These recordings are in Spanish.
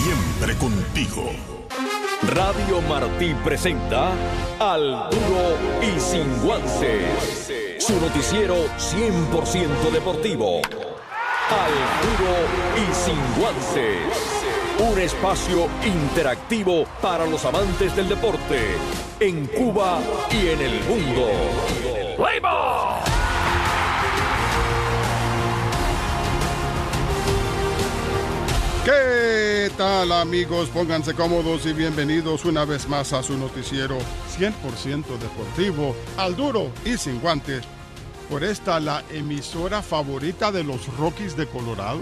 siempre contigo. Radio Martí presenta Al Duro y Sin Guances, su noticiero 100% deportivo. Al Duro y Sin Guances, un espacio interactivo para los amantes del deporte en Cuba y en el mundo. ¡Play ball! ¿Qué tal, amigos? Pónganse cómodos y bienvenidos una vez más a su noticiero 100% deportivo, Al Duro y Sin Guantes, por esta la emisora favorita de los Rockies de Colorado.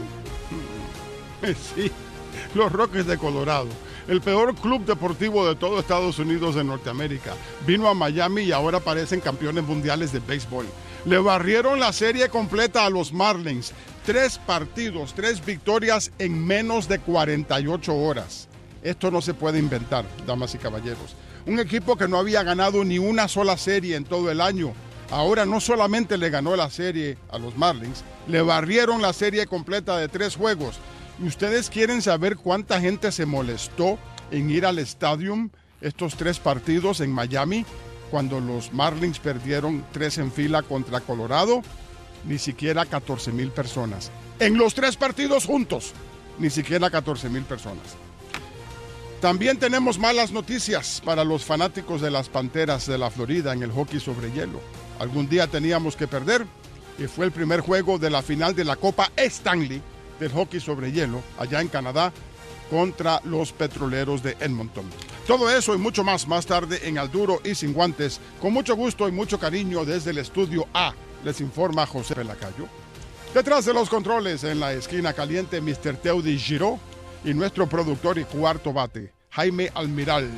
Sí, los Rockies de Colorado, el peor club deportivo de todo Estados Unidos de Norteamérica. Vino a Miami y ahora parecen campeones mundiales de béisbol. Le barrieron la serie completa a los Marlins. 3 partidos, 3 victorias en menos de 48 horas. Esto no se puede inventar, damas y caballeros. Un equipo que no había ganado ni una sola serie en todo el año. Ahora no solamente le ganó la serie a los Marlins, le barrieron la serie completa de 3 juegos. ¿Y ustedes quieren saber cuánta gente se molestó en ir al estadio estos 3 partidos en Miami cuando los Marlins perdieron 3 en fila contra Colorado? Ni siquiera 14,000 personas. En los 3 partidos juntos, ni siquiera 14,000 personas. También tenemos malas noticias para los fanáticos de las Panteras de la Florida en el hockey sobre hielo. Algún día teníamos que perder y fue el primer juego de la final de la Copa Stanley del hockey sobre hielo allá en Canadá contra los Petroleros de Edmonton. Todo eso y mucho más tarde en Al Duro y Sin Guantes. Con mucho gusto y mucho cariño desde el estudio A. Les informa José Pelacayo. Detrás de los controles, en la esquina caliente, Mr. Teudi Giró y nuestro productor y cuarto bate, Jaime Almiral,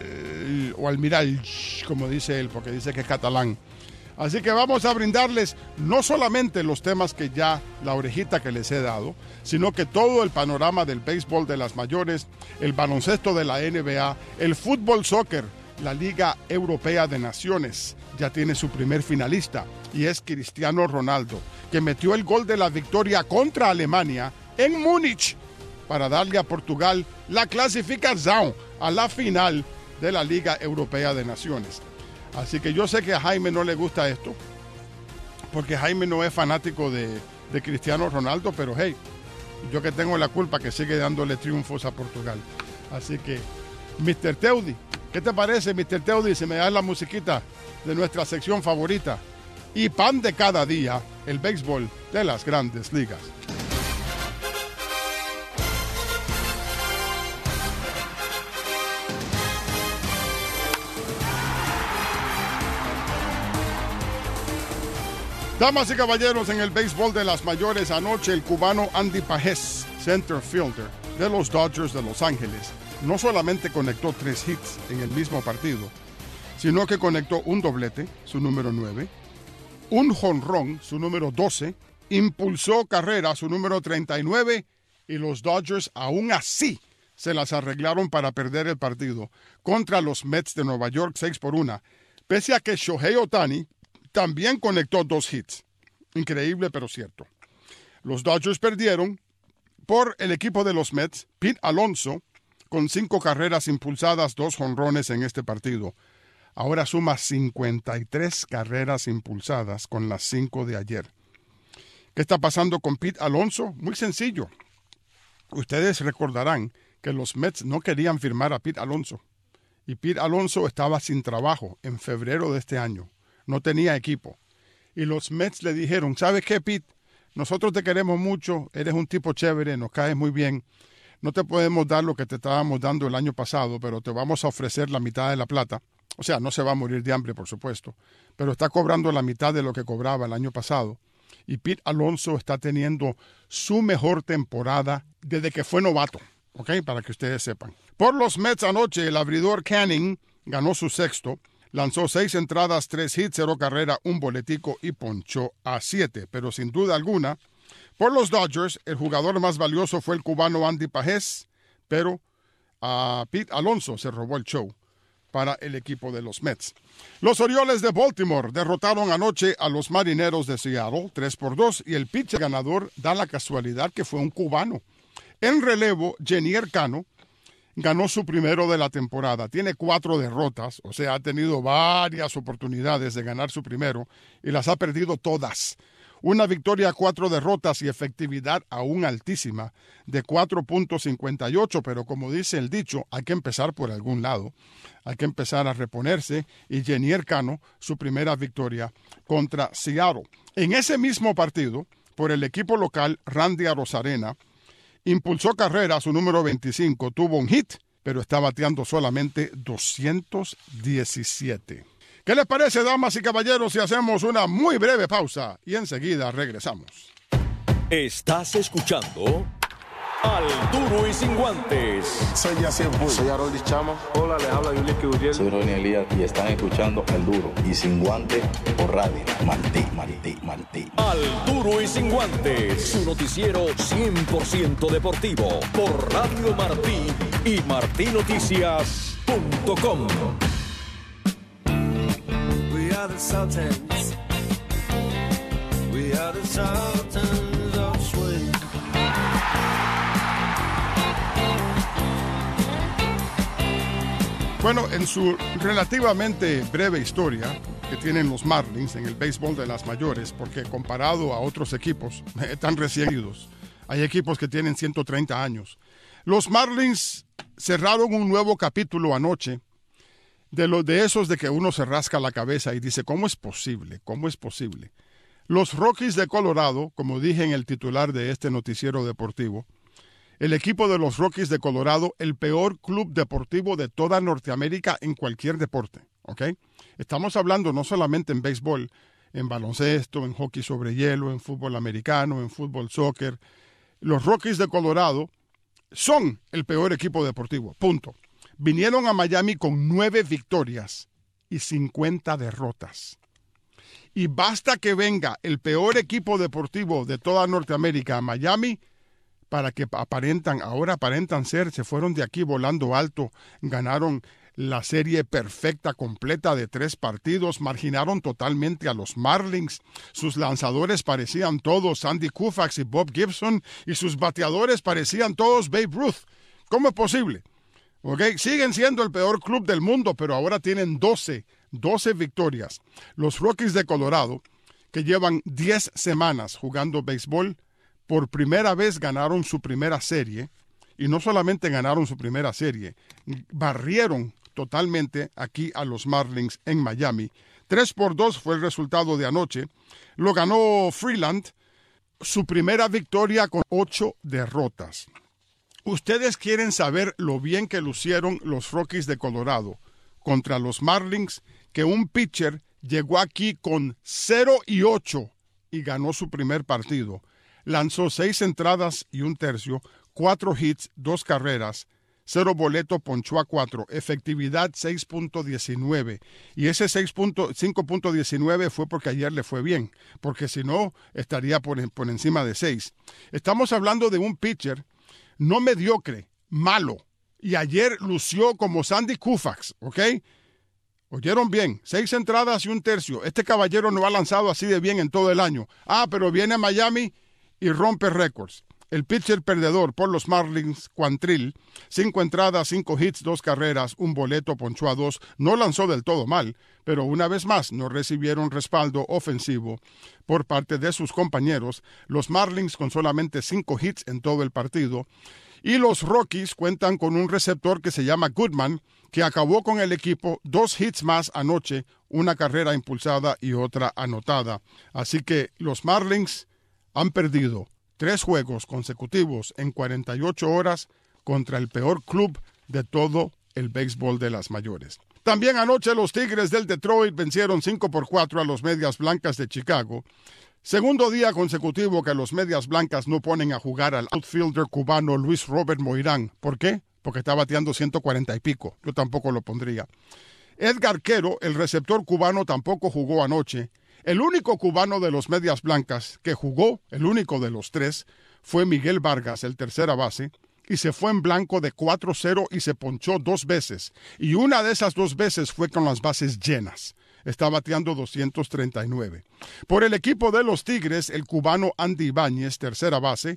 o Almiral, como dice él, porque dice que es catalán. Así que vamos a brindarles no solamente los temas que ya la orejita que les he dado, sino que todo el panorama del béisbol de las mayores, el baloncesto de la NBA, el fútbol soccer, la Liga Europea de Naciones ya tiene su primer finalista y es Cristiano Ronaldo, que metió el gol de la victoria contra Alemania en Múnich para darle a Portugal la clasificación a la final de la Liga Europea de Naciones. Así que yo sé que a Jaime no le gusta esto, porque Jaime no es fanático de Cristiano Ronaldo, pero hey, yo que tengo la culpa que sigue dándole triunfos a Portugal. Así que, Mr. Teudi, ¿qué te parece, Mr. Teudi, si me das la musiquita de nuestra sección favorita? Y pan de cada día, el béisbol de las grandes ligas. Damas y caballeros, en el béisbol de las mayores anoche, el cubano Andy Pajés, center fielder de los Dodgers de Los Ángeles, no solamente conectó 3 hits en el mismo partido, sino que conectó un doblete, su número 9, un jonrón, su número 12, impulsó carrera, su número 39, y los Dodgers aún así se las arreglaron para perder el partido contra los Mets de Nueva York 6-1, pese a que Shohei Ohtani también conectó 2 hits. Increíble, pero cierto. Los Dodgers perdieron por el equipo de los Mets, Pete Alonso, con 5 carreras impulsadas, 2 jonrones en este partido. Ahora suma 53 carreras impulsadas con las 5 de ayer. ¿Qué está pasando con Pete Alonso? Muy sencillo. Ustedes recordarán que los Mets no querían firmar a Pete Alonso. Y Pete Alonso estaba sin trabajo en febrero de este año. No tenía equipo. Y los Mets le dijeron, ¿sabes qué, Pete? Nosotros te queremos mucho, eres un tipo chévere, nos caes muy bien. No te podemos dar lo que te estábamos dando el año pasado, pero te vamos a ofrecer la mitad de la plata. O sea, no se va a morir de hambre, por supuesto, pero está cobrando la mitad de lo que cobraba el año pasado. Y Pete Alonso está teniendo su mejor temporada desde que fue novato, ¿ok? Para que ustedes sepan. Por los Mets anoche, el abridor Canning ganó su 6º. Lanzó 6 entradas, 3 hits, 0 carrera, 1 boletico y ponchó a 7. Pero sin duda alguna, por los Dodgers, el jugador más valioso fue el cubano Andy Pajés, pero a Pete Alonso se robó el show para el equipo de los Mets. Los Orioles de Baltimore derrotaron anoche a los Marineros de Seattle 3-2 y el pitcher ganador da la casualidad que fue un cubano. En relevo, Jenier Cano ganó su primero de la temporada. Tiene 4 derrotas, o sea, ha tenido varias oportunidades de ganar su primero y las ha perdido todas. Una victoria, 4 derrotas y efectividad aún altísima de 4.58, pero como dice el dicho, hay que empezar por algún lado. Hay que empezar a reponerse y Jenier Cano, su primera victoria contra Seattle. En ese mismo partido, por el equipo local, Randy Arozarena impulsó carrera a su número 25, tuvo un hit, pero está bateando solamente 217. ¿Qué les parece, damas y caballeros, si hacemos una muy breve pausa y enseguida regresamos? Estás escuchando Al Duro y Sin Guantes. Soy Yacir Bull. Soy Harold Chama. Hola, les habla Yuliki Uriel. Soy Ronnie Elías y están escuchando Al Duro y Sin Guantes por Radio Martí. Al Duro y Sin Guantes, su noticiero 100% deportivo por Radio Martí y martinoticias.com. We are the Sultans. We are the Sultans of Swing. Bueno, en su relativamente breve historia que tienen los Marlins en el béisbol de las mayores, porque comparado a otros equipos tan recientes, hay equipos que tienen 130 años. Los Marlins cerraron un nuevo capítulo anoche de esos de que uno se rasca la cabeza y dice, ¿cómo es posible? ¿Cómo es posible? Los Rockies de Colorado, como dije en el titular de este noticiero deportivo, el equipo de los Rockies de Colorado, el peor club deportivo de toda Norteamérica en cualquier deporte, ¿ok? Estamos hablando no solamente en béisbol, en baloncesto, en hockey sobre hielo, en fútbol americano, en fútbol soccer. Los Rockies de Colorado son el peor equipo deportivo, punto. Vinieron a Miami con 9 victorias y 50 derrotas. Y basta que venga el peor equipo deportivo de toda Norteamérica a Miami para que ahora aparentan ser, se fueron de aquí volando alto, ganaron la serie perfecta completa de 3 partidos, marginaron totalmente a los Marlins, sus lanzadores parecían todos Sandy Koufax y Bob Gibson, y sus bateadores parecían todos Babe Ruth. ¿Cómo es posible? Okay. Siguen siendo el peor club del mundo, pero ahora tienen 12 victorias. Los Rockies de Colorado, que llevan 10 semanas jugando béisbol, por primera vez ganaron su primera serie, y no solamente ganaron su primera serie, barrieron totalmente aquí a los Marlins en Miami. 3-2 fue el resultado de anoche. Lo ganó Freeland, su primera victoria con 8 derrotas. Ustedes quieren saber lo bien que lucieron los Rockies de Colorado contra los Marlins, que un pitcher llegó aquí con 0-8 y ganó su primer partido. Lanzó 6 entradas y 1/3, 4 hits, 2 carreras, 0 boleto, ponchó a 4, efectividad 6.19. Y ese 5.19 fue porque ayer le fue bien, porque si no estaría por encima de 6. Estamos hablando de un pitcher no mediocre, malo, y ayer lució como Sandy Koufax, ¿ok? Oyeron bien, 6 entradas y 1/3. Este caballero no ha lanzado así de bien en todo el año. Pero viene a Miami y rompe récords. El pitcher perdedor por los Marlins, Quantrill, 5 entradas, 5 hits, 2 carreras, 1 boleto, ponchó a 2. No lanzó del todo mal, pero una vez más no recibieron respaldo ofensivo por parte de sus compañeros. Los Marlins con solamente 5 hits en todo el partido. Y los Rockies cuentan con un receptor que se llama Goodman, que acabó con el equipo 2 hits más anoche, 1 carrera impulsada y otra anotada. Así que los Marlins han perdido 3 juegos consecutivos en 48 horas contra el peor club de todo el béisbol de las mayores. También anoche los Tigres del Detroit vencieron 5-4 a los Medias Blancas de Chicago. Segundo día consecutivo que los Medias Blancas no ponen a jugar al outfielder cubano Luis Robert Moirán. ¿Por qué? Porque está bateando 140 y pico. Yo tampoco lo pondría. Edgar Quero, el receptor cubano, tampoco jugó anoche. El único cubano de los Medias Blancas que jugó, el único de los 3, fue Miguel Vargas, el tercera base, y se fue en blanco de 4-0 y se ponchó 2 veces. Y una de esas 2 veces fue con las bases llenas. Está bateando 239. Por el equipo de los Tigres, el cubano Andy Ibáñez, tercera base,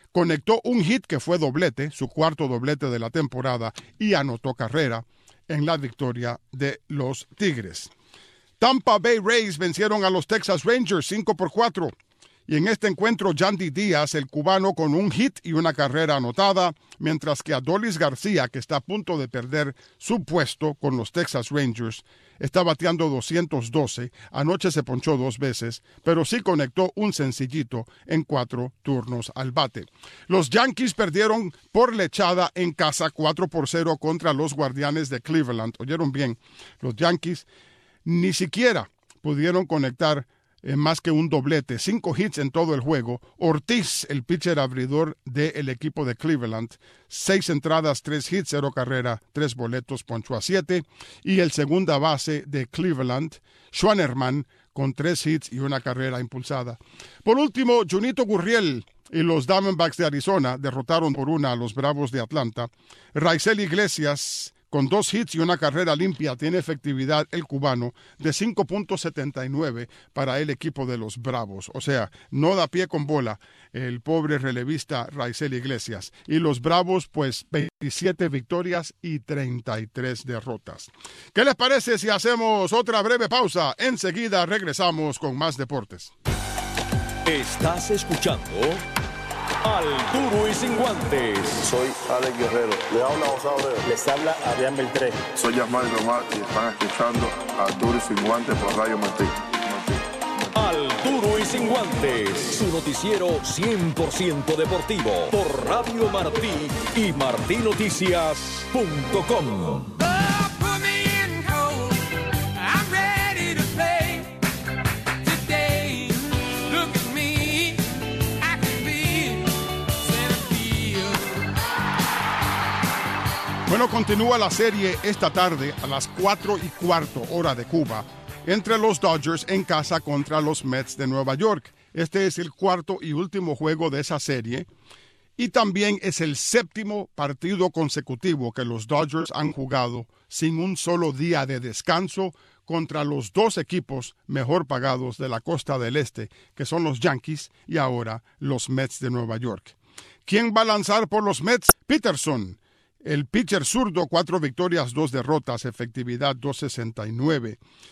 conectó un hit que fue doblete, su cuarto doblete de la temporada, y anotó carrera en la victoria de los Tigres. Tampa Bay Rays vencieron a los Texas Rangers 5-4. Y en este encuentro, Yandy Díaz, el cubano, con un hit y una carrera anotada, mientras que Adolis García, que está a punto de perder su puesto con los Texas Rangers, está bateando 212. Anoche se ponchó 2 veces, pero sí conectó un sencillito en 4 turnos al bate. Los Yankees perdieron por lechada en casa 4-0 contra los Guardianes de Cleveland. Oyeron bien, los Yankees ni siquiera pudieron conectar más que un doblete, 5 hits en todo el juego. Ortiz, el pitcher abridor del equipo de Cleveland, 6 entradas, 3 hits, 0 carrera, 3 boletos, ponchó a 7. Y el segunda base de Cleveland, Schwanerman, con 3 hits y una carrera impulsada. Por último, Junito Gurriel y los Diamondbacks de Arizona derrotaron por 1 a los Bravos de Atlanta. Raisel Iglesias, con 2 hits y una carrera limpia, tiene efectividad el cubano de 5.79 para el equipo de los Bravos. O sea, no da pie con bola el pobre relevista Raisel Iglesias. Y los Bravos, pues, 27 victorias y 33 derrotas. ¿Qué les parece si hacemos otra breve pausa? Enseguida regresamos con más deportes. Estás escuchando Al Duro y Sin Guantes. Soy Alex Guerrero. Le habla José Abreu. Les habla Adrián Beltré. Soy Yasmani Román y están escuchando Al Duro y Sin Guantes por Radio Martí. Al Duro y Sin Guantes, su noticiero 100% deportivo por Radio Martí y martinoticias.com. Bueno, continúa la serie esta tarde a las 4:15 hora de Cuba entre los Dodgers en casa contra los Mets de Nueva York. Este es el cuarto y último juego de esa serie y también es el 7º partido consecutivo que los Dodgers han jugado sin un solo día de descanso contra los 2 equipos mejor pagados de la costa del este, que son los Yankees y ahora los Mets de Nueva York. ¿Quién va a lanzar por los Mets? Peterson. El pitcher zurdo, 4 victorias, 2 derrotas, efectividad 2.69.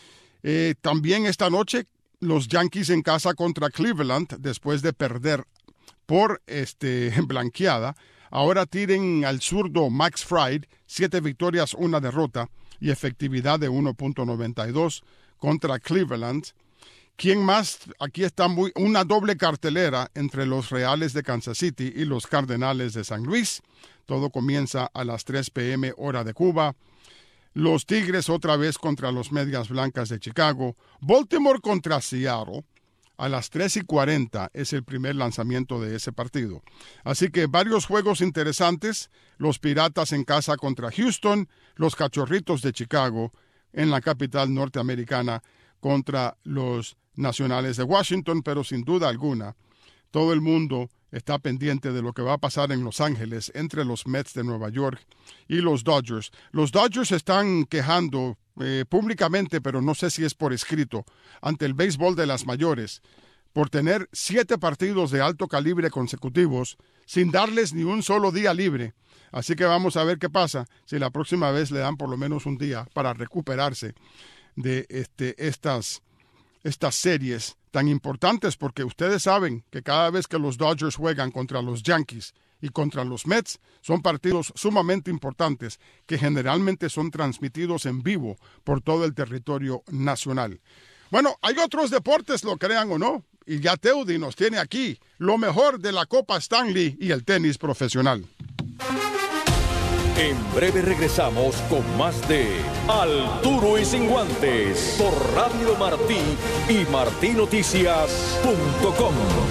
También esta noche, los Yankees en casa contra Cleveland, después de perder por blanqueada. Ahora tienen al zurdo Max Fried, 7 victorias, 1 derrota y efectividad de 1.92 contra Cleveland. ¿Quién más? Aquí está una doble cartelera entre los Reales de Kansas City y los Cardenales de San Luis. Todo comienza a las 3 p.m. hora de Cuba. Los Tigres otra vez contra los Medias Blancas de Chicago. Baltimore contra Seattle. A las 3:40 es el primer lanzamiento de ese partido. Así que varios juegos interesantes. Los Piratas en casa contra Houston. Los Cachorritos de Chicago en la capital norteamericana contra los Nacionales de Washington. Pero sin duda alguna, todo el mundo está pendiente de lo que va a pasar en Los Ángeles entre los Mets de Nueva York y los Dodgers. Los Dodgers están quejando públicamente, pero no sé si es por escrito, ante el béisbol de las mayores, por tener 7 partidos de alto calibre consecutivos sin darles ni un solo día libre. Así que vamos a ver qué pasa si la próxima vez le dan por lo menos un día para recuperarse de estas series tan importantes, porque ustedes saben que cada vez que los Dodgers juegan contra los Yankees y contra los Mets, son partidos sumamente importantes que generalmente son transmitidos en vivo por todo el territorio nacional. Bueno, hay otros deportes, lo crean o no, y Yateudi nos tiene aquí lo mejor de la Copa Stanley y el tenis profesional. En breve regresamos con más de Al Duro y Sin Guantes por Radio Martí y martinoticias.com.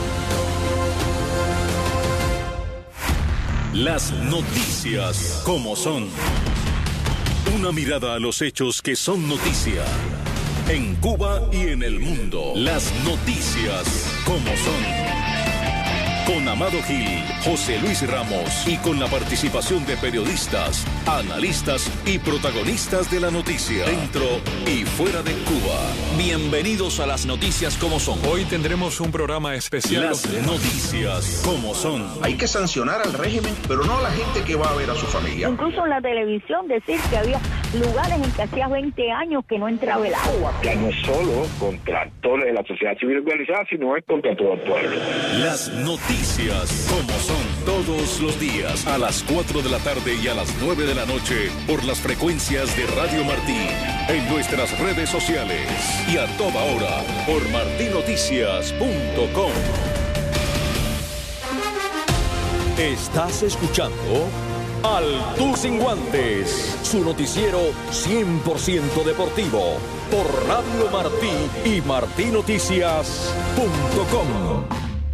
Las noticias como son. Una mirada a los hechos que son noticia. En Cuba y en el mundo. Las noticias como son. con Amado Gil, José Luis Ramos y con la participación de periodistas, analistas y protagonistas de la noticia, dentro y fuera de Cuba. Bienvenidos a las noticias como son. Hoy tendremos un programa especial. Las noticias como son. Hay que sancionar al régimen, pero no a la gente que va a ver a su familia. Incluso en la televisión decir que había lugares en que hacía 20 años que no entraba el agua. Que no es solo contra actores de la sociedad civil organizada, sino es contra todo el pueblo. Las noticias como son, todos los días a las 4 de la tarde y a las 9 de la noche por las frecuencias de Radio Martí, en nuestras redes sociales y a toda hora por martinoticias.com. Estás escuchando Al Tour Sin Guantes, su noticiero 100% deportivo por Radio Martí y martinoticias.com.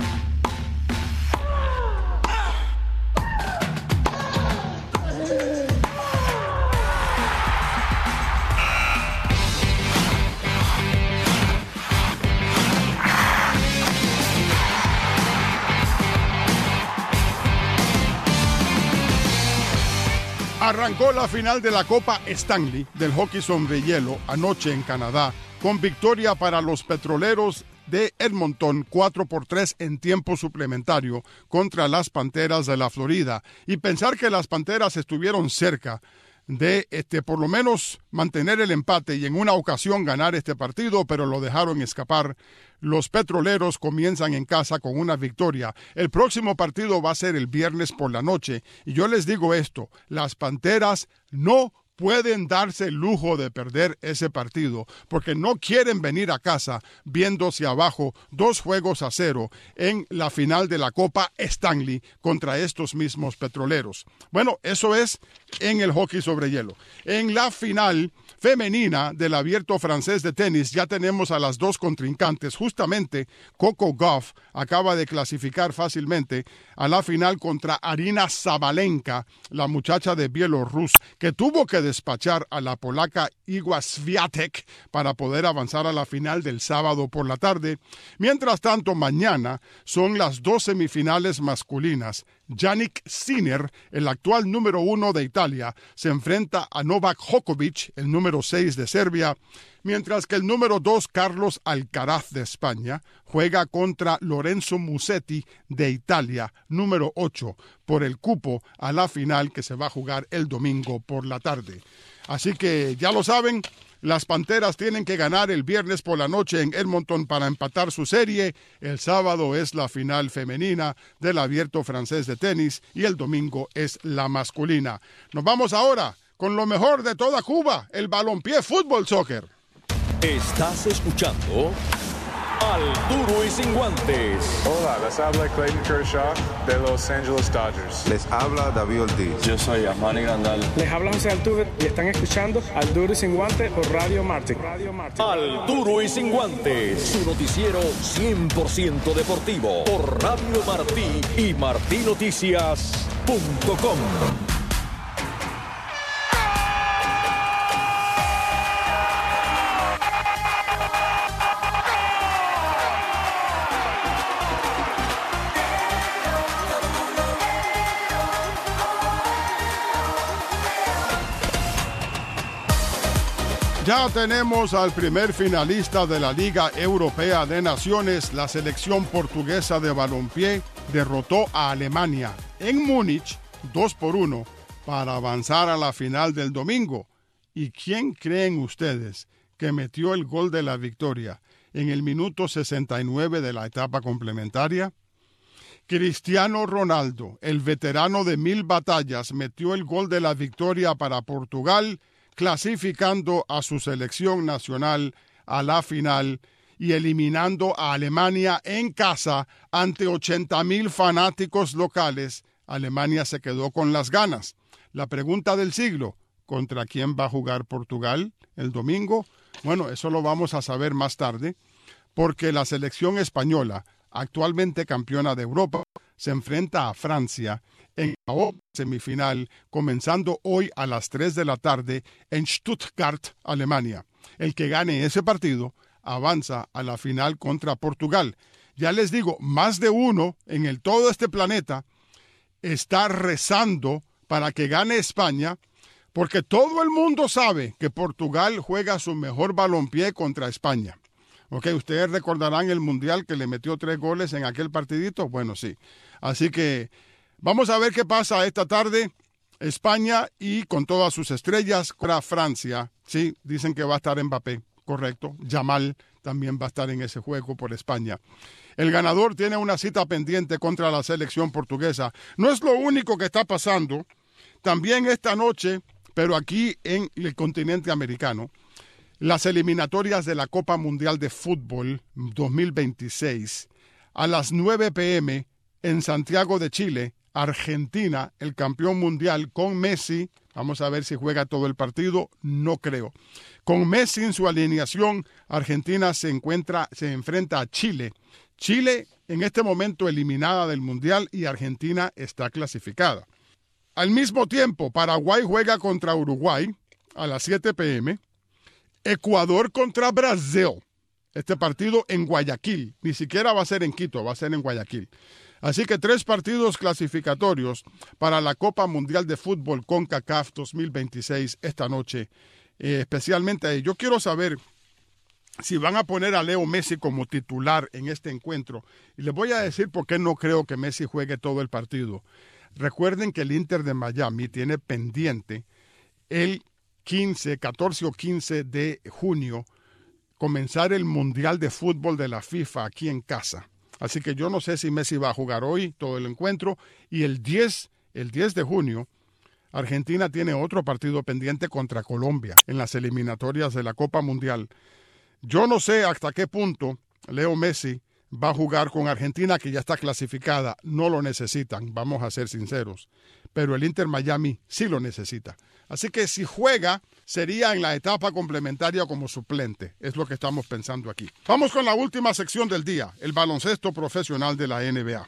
Arrancó la final de la Copa Stanley del hockey sobre hielo anoche en Canadá, con victoria para los Petroleros de Edmonton 4-3 en tiempo suplementario contra las Panteras de la Florida. Y pensar que las Panteras estuvieron cerca de por lo menos mantener el empate y en una ocasión ganar este partido, pero lo dejaron escapar. Los Petroleros comienzan en casa con una victoria. El próximo partido va a ser el viernes por la noche. Y yo les digo esto, las Panteras no pueden darse el lujo de perder ese partido, porque no quieren venir a casa viéndose abajo 2-0 en la final de la Copa Stanley contra estos mismos Petroleros. Bueno, eso es en el hockey sobre hielo. En la final femenina del Abierto Francés de tenis ya tenemos a las dos contrincantes. Justamente Coco Gauff acaba de clasificar fácilmente a la final contra Aryna Sabalenka, la muchacha de Bielorrusia, que tuvo que despachar a la polaca Iga Swiatek para poder avanzar a la final del sábado por la tarde. Mientras tanto, mañana son las dos semifinales masculinas. Jannik Sinner, el actual número 1 de Italia, se enfrenta a Novak Djokovic, el número 6 de Serbia, mientras que el número 2, Carlos Alcaraz de España, juega contra Lorenzo Musetti de Italia, número 8, por el cupo a la final que se va a jugar el domingo por la tarde. Así que ya lo saben, las Panteras tienen que ganar el viernes por la noche en Edmonton para empatar su serie. El sábado es la final femenina del Abierto Francés de tenis y el domingo es la masculina. Nos vamos ahora con lo mejor de toda Cuba, el balompié fútbol soccer. Estás escuchando Al Duro y Sin Guantes. Hola, les habla Clayton Kershaw de Los Angeles Dodgers. Les habla David Ortiz. Yo soy Amani Grandal. Les habla José Altuve y están escuchando Al Duro y Sin Guantes por Radio Martí. Al Duro y Sin Guantes, su noticiero 100% deportivo por Radio Martí y martinoticias.com. Ya tenemos al primer finalista de la Liga Europea de Naciones. La selección portuguesa de balompié derrotó a Alemania en Múnich 2-1 para avanzar a la final del domingo. ¿Y quién creen ustedes que metió el gol de la victoria en el minuto 69 de la etapa complementaria? Cristiano Ronaldo, el veterano de 1000 batallas, metió el gol de la victoria para Portugal, clasificando a su selección nacional a la final y eliminando a Alemania en casa ante 80,000 fanáticos locales. Alemania se quedó con las ganas. La pregunta del siglo, ¿contra quién va a jugar Portugal el domingo? Bueno, eso lo vamos a saber más tarde, porque la selección española, actualmente campeona de Europa, se enfrenta a Francia en la semifinal, comenzando hoy a las 3 de la tarde en Stuttgart, Alemania. El que gane ese partido avanza a la final contra Portugal. Ya les digo, más de uno en todo este planeta está rezando para que gane España, porque todo el mundo sabe que Portugal juega su mejor balompié contra España. Ok, ustedes recordarán el Mundial que le metió 3 goles en aquel partidito. Bueno, sí. Así que vamos a ver qué pasa esta tarde. España y con todas sus estrellas contra Francia. Sí, dicen que va a estar Mbappé, correcto. Yamal también va a estar en ese juego por España. El ganador tiene una cita pendiente contra la selección portuguesa. No es lo único que está pasando. También esta noche, pero aquí en el continente americano, las eliminatorias de la Copa Mundial de Fútbol 2026 a las 9 p.m. en Santiago de Chile, Argentina, el campeón mundial con Messi. Vamos a ver si juega todo el partido, no creo. Con Messi en su alineación, Argentina se enfrenta a Chile. Chile en este momento eliminada del mundial y Argentina está clasificada. Al mismo tiempo, Paraguay juega contra Uruguay a las 7 p.m. Ecuador contra Brasil. Este partido en Guayaquil. Ni siquiera va a ser en Quito, va a ser en Guayaquil. Así que 3 partidos clasificatorios para la Copa Mundial de Fútbol CONCACAF 2026 esta noche. Especialmente yo quiero saber si van a poner a Leo Messi como titular en este encuentro. Y les voy a decir por qué no creo que Messi juegue todo el partido. Recuerden que el Inter de Miami tiene pendiente el 14 o 15 de junio comenzar el Mundial de Fútbol de la FIFA aquí en casa. Así que yo no sé si Messi va a jugar hoy todo el encuentro. Y el 10 de junio, Argentina tiene otro partido pendiente contra Colombia en las eliminatorias de la Copa Mundial. Yo no sé hasta qué punto Leo Messi va a jugar con Argentina, que ya está clasificada. No lo necesitan, vamos a ser sinceros. Pero el Inter Miami sí lo necesita. Así que si juega, sería en la etapa complementaria como suplente. Es lo que estamos pensando aquí. Vamos con la última sección del día, el baloncesto profesional de la NBA.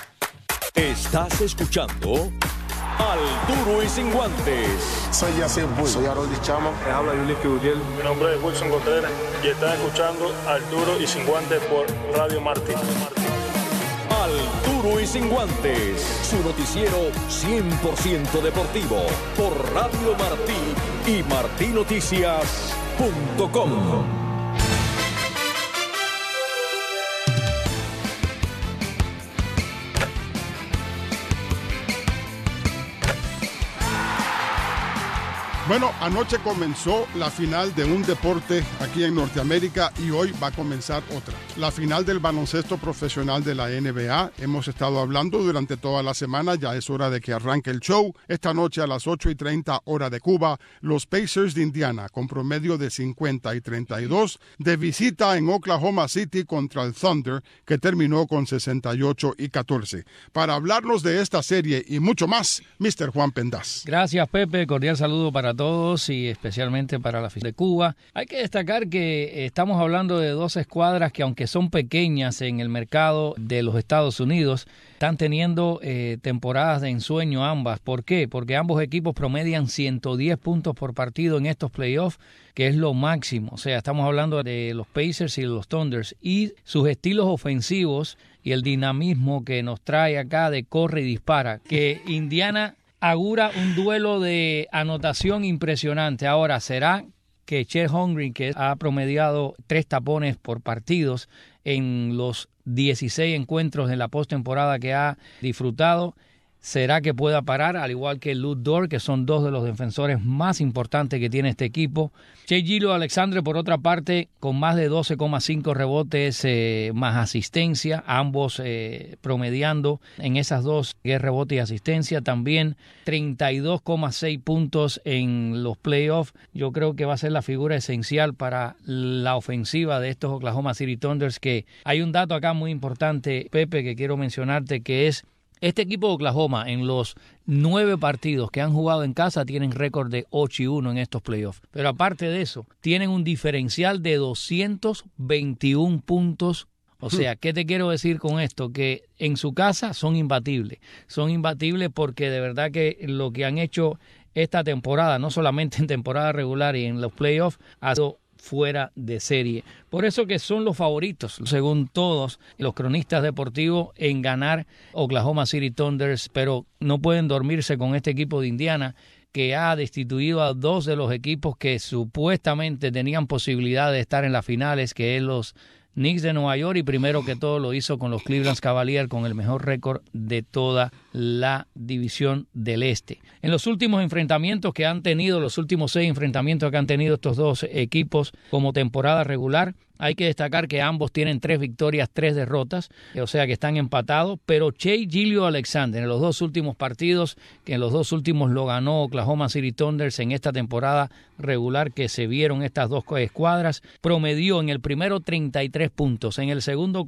Estás escuchando Al Duro y Sin Guantes. Soy Yacir Bull. Soy Harold Chamo. Les habla Yuliski Uriel. Mi nombre es Wilson Contreras y están escuchando Al Duro y Sin Guantes por Radio Martí. Al Duro y Sin Guantes, su noticiero 100% deportivo por Radio Martí y martinoticias.com. Bueno, anoche comenzó la final de un deporte aquí en Norteamérica y hoy va a comenzar otra. La final del baloncesto profesional de la NBA. Hemos estado hablando durante toda la semana, ya es hora de que arranque el show. Esta noche a las 8:30 hora de Cuba, los Pacers de Indiana, con promedio de 50 y 32, de visita en Oklahoma City contra el Thunder, que terminó con 68 y 14. Para hablarnos de esta serie y mucho más, Mr. Juan Pendaz. Gracias, Pepe. Cordial saludo para todos y especialmente para la afición de Cuba. Hay que destacar que estamos hablando de 2 escuadras que, aunque son pequeñas en el mercado de los Estados Unidos, están teniendo temporadas de ensueño ambas. ¿Por qué? Porque ambos equipos promedian 110 puntos por partido en estos playoffs, que es lo máximo. O sea, estamos hablando de los Pacers y los Thunders y sus estilos ofensivos y el dinamismo que nos trae acá de corre y dispara, que Indiana augura un duelo de anotación impresionante. Ahora, ¿será que Chet Holmgren, que ha promediado 3 tapones por partidos en los 16 encuentros de la postemporada que ha disfrutado, será que pueda parar, al igual que Lu Dort, que son 2 de los defensores más importantes que tiene este equipo? Shai Gilgeous-Alexander, por otra parte, con más de 12,5 rebotes más asistencia, ambos promediando en esas 2, que es rebote y asistencia. También 32,6 puntos en los playoffs. Yo creo que va a ser la figura esencial para la ofensiva de estos Oklahoma City Thunders, que hay un dato acá muy importante, Pepe, que quiero mencionarte, que es este equipo de Oklahoma, en los 9 partidos que han jugado en casa, tienen récord de 8-1 en estos playoffs. Pero aparte de eso, tienen un diferencial de 221 puntos. O sea, ¿qué te quiero decir con esto? Que en su casa son imbatibles. Son imbatibles porque de verdad que lo que han hecho esta temporada, no solamente en temporada regular y en los playoffs, ha sido fuera de serie. Por eso que son los favoritos, según todos los cronistas deportivos, en ganar Oklahoma City Thunders, pero no pueden dormirse con este equipo de Indiana, que ha destituido a dos de los equipos que supuestamente tenían posibilidad de estar en las finales, que es los Knicks de Nueva York, y primero que todo lo hizo con los Cleveland Cavaliers, con el mejor récord de toda la división del Este. En los últimos enfrentamientos que han tenido, los últimos 6 enfrentamientos que han tenido estos dos equipos como temporada regular, hay que destacar que ambos tienen 3 victorias, 3 derrotas, o sea que están empatados, pero Shai Gilgeous-Alexander en los 2 últimos partidos, que en los 2 últimos lo ganó Oklahoma City Thunders en esta temporada regular que se vieron estas dos escuadras, promedió en el primero 33 puntos, en el segundo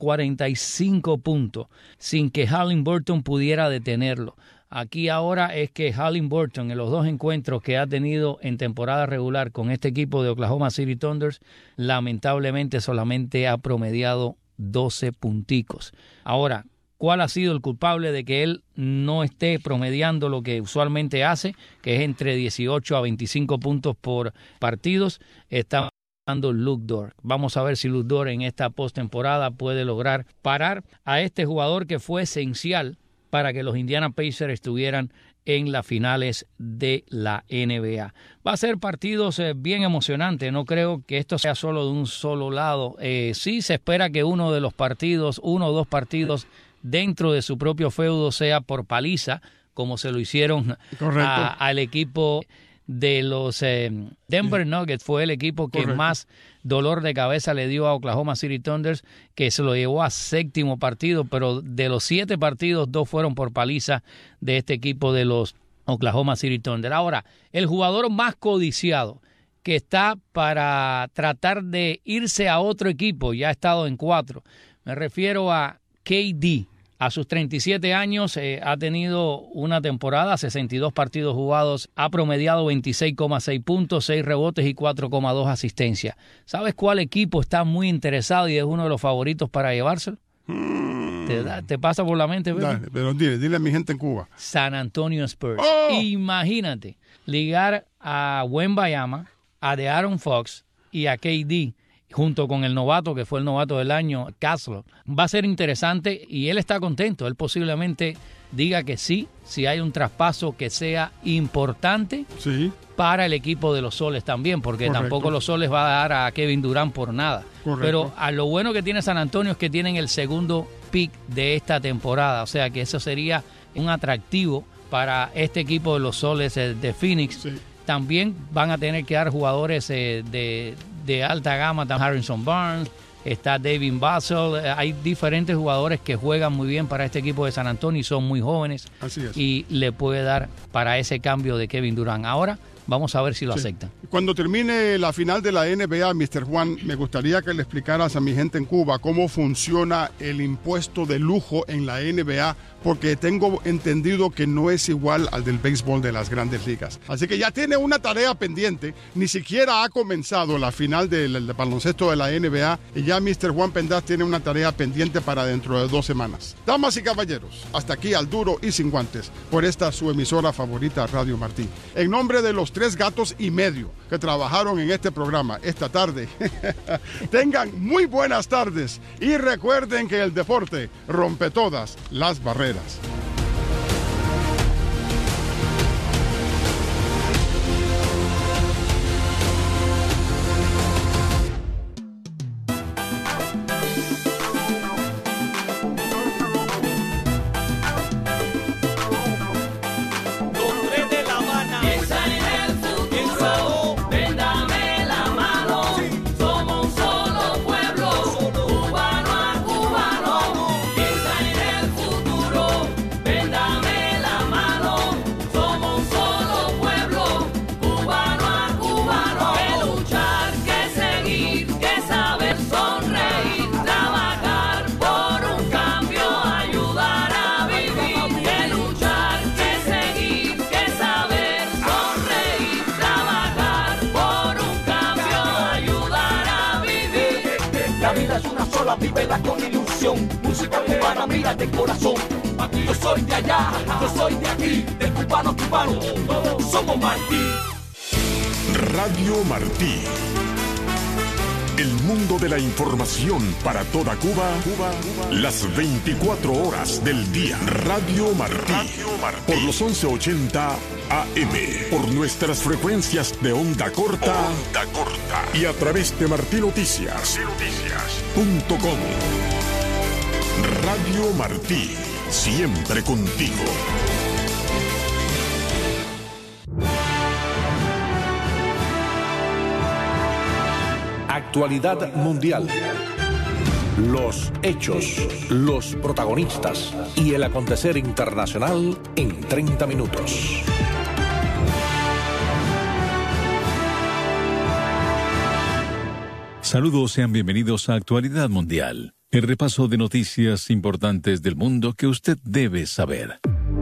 45 puntos, sin que Halliburton pudiera detenerlo. Aquí ahora es que Halliburton en los 2 encuentros que ha tenido en temporada regular con este equipo de Oklahoma City Thunders, lamentablemente solamente ha promediado 12 punticos. Ahora, ¿cuál ha sido el culpable de que él no esté promediando lo que usualmente hace, que es entre 18 a 25 puntos por partidos? Está dando Luke Dort. Vamos a ver si Luke Dort en esta postemporada puede lograr parar a este jugador que fue esencial para que los Indiana Pacers estuvieran en las finales de la NBA. Va a ser partidos bien emocionantes, no creo que esto sea solo de un solo lado. Sí se espera que uno o 2 partidos dentro de su propio feudo sea por paliza, como se lo hicieron al equipo de los Denver Nuggets. Fue el equipo que más dolor de cabeza le dio a Oklahoma City Thunders, que se lo llevó a 7º partido, pero de los 7 partidos, 2 fueron por paliza de este equipo de los Oklahoma City Thunder. Ahora, el jugador más codiciado que está para tratar de irse a otro equipo, ya ha estado en 4, me refiero a KD. A sus 37 años ha tenido una temporada, 62 partidos jugados, ha promediado 26,6 puntos, 6 rebotes y 4,2 asistencias. ¿Sabes cuál equipo está muy interesado y es uno de los favoritos para llevárselo? ¿Te pasa por la mente? Dale, pero dile a mi gente en Cuba. San Antonio Spurs. ¡Oh! Imagínate, ligar a Wembanyama, a De'Aaron Fox y a KD, junto con el novato, que fue el novato del año, Castle. Va a ser interesante y él está contento. Él posiblemente diga que sí, si hay un traspaso que sea importante para el equipo de los Soles también, porque tampoco los Soles va a dar a Kevin Durant por nada. Pero a lo bueno que tiene San Antonio es que tienen el segundo pick de esta temporada, o sea que eso sería un atractivo para este equipo de los Soles de Phoenix. También van a tener que dar jugadores de alta gama, Harrison Barnes, está David Basel, hay diferentes jugadores que juegan muy bien para este equipo de San Antonio y son muy jóvenes. Así es. Y le puede dar para ese cambio de Kevin Durant. Ahora vamos a ver si lo aceptan. Cuando termine la final de la NBA, Mr. Juan, me gustaría que le explicaras a mi gente en Cuba cómo funciona el impuesto de lujo en la NBA, porque tengo entendido que no es igual al del béisbol de las grandes ligas. Así que ya tiene una tarea pendiente, ni siquiera ha comenzado la final del baloncesto de la NBA y ya Mr. Juan Pendas tiene una tarea pendiente para dentro de 2 semanas. Damas y caballeros, hasta aquí Al Duro y Sin Guantes, por esta su emisora favorita, Radio Martí. En nombre de los 3 gatos y medio que trabajaron en este programa esta tarde, tengan muy buenas tardes y recuerden que el deporte rompe todas las barreras. Vívela con ilusión, música cubana, mira de corazón. Yo soy de allá, yo soy de aquí, del cubano cubano, todos somos Martí. Radio Martí. El mundo de la información para toda Cuba, las 24 horas del día. Radio Martí, por los 1180 AM, por nuestras frecuencias de onda corta, y a través de martinoticias.com. Radio Martí, siempre contigo. Actualidad mundial. Los hechos, los protagonistas y el acontecer internacional en 30 minutos. Saludos, sean bienvenidos a Actualidad Mundial, el repaso de noticias importantes del mundo que usted debe saber.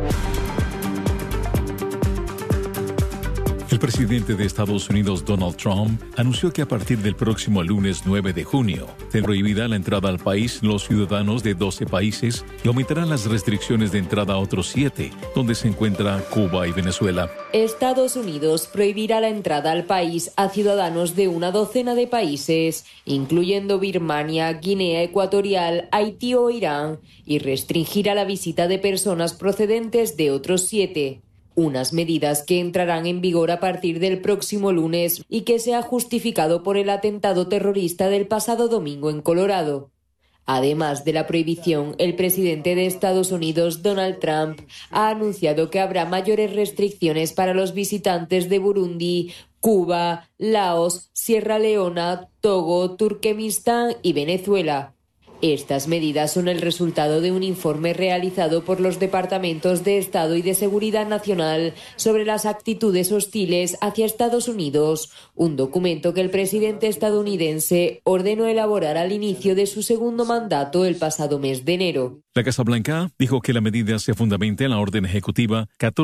El presidente de Estados Unidos, Donald Trump, anunció que a partir del próximo lunes 9 de junio se prohibirá la entrada al país los ciudadanos de 12 países y aumentarán las restricciones de entrada a otros 7, donde se encuentran Cuba y Venezuela. Estados Unidos prohibirá la entrada al país a ciudadanos de una docena de países, incluyendo Birmania, Guinea Ecuatorial, Haití o Irán, y restringirá la visita de personas procedentes de otros 7. Unas medidas que entrarán en vigor a partir del próximo lunes y que se ha justificado por el atentado terrorista del pasado domingo en Colorado. Además de la prohibición, el presidente de Estados Unidos, Donald Trump, ha anunciado que habrá mayores restricciones para los visitantes de Burundi, Cuba, Laos, Sierra Leona, Togo, Turkmenistán y Venezuela. Estas medidas son el resultado de un informe realizado por los Departamentos de Estado y de Seguridad Nacional sobre las actitudes hostiles hacia Estados Unidos, un documento que el presidente estadounidense ordenó elaborar al inicio de su segundo mandato el pasado mes de enero. La Casa Blanca dijo que la medida se fundamenta en la orden ejecutiva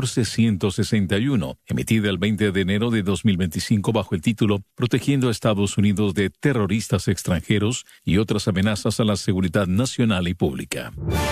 14161, emitida el 20 de enero de 2025 bajo el título Protegiendo a Estados Unidos de terroristas extranjeros y otras amenazas a la seguridad nacional y pública.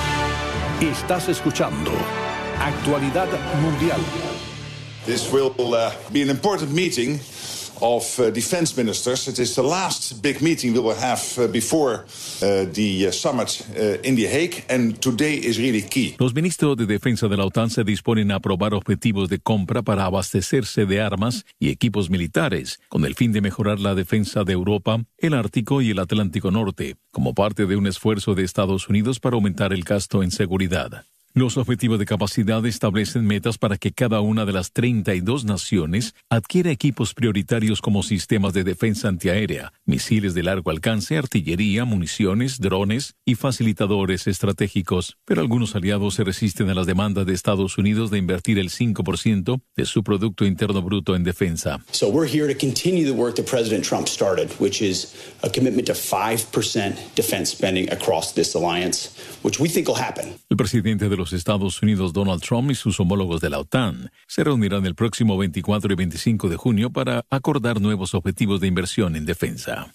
Estás escuchando Actualidad Mundial. This will be an important meeting of defense ministers. It is the last big meeting we will have before the summit in The Hague, and today is really key. Los ministros de defensa de la OTAN se disponen a aprobar objetivos de compra para abastecerse de armas y equipos militares, con el fin de mejorar la defensa de Europa, el Ártico y el Atlántico Norte, como parte de un esfuerzo de Estados Unidos para aumentar el gasto en seguridad. Los objetivos de capacidad establecen metas para que cada una de las 32 naciones adquiera equipos prioritarios como sistemas de defensa antiaérea, misiles de largo alcance, artillería, municiones, drones y facilitadores estratégicos. Pero algunos aliados se resisten a las demandas de Estados Unidos de invertir el 5% de su Producto Interno Bruto en defensa. So we're here to continue the work that President Trump started, which is a commitment to 5% defense spending across this alliance, which we think will happen. El presidente de los Estados Unidos, Donald Trump, y sus homólogos de la OTAN se reunirán el próximo 24 y 25 de junio para acordar nuevos objetivos de inversión en defensa.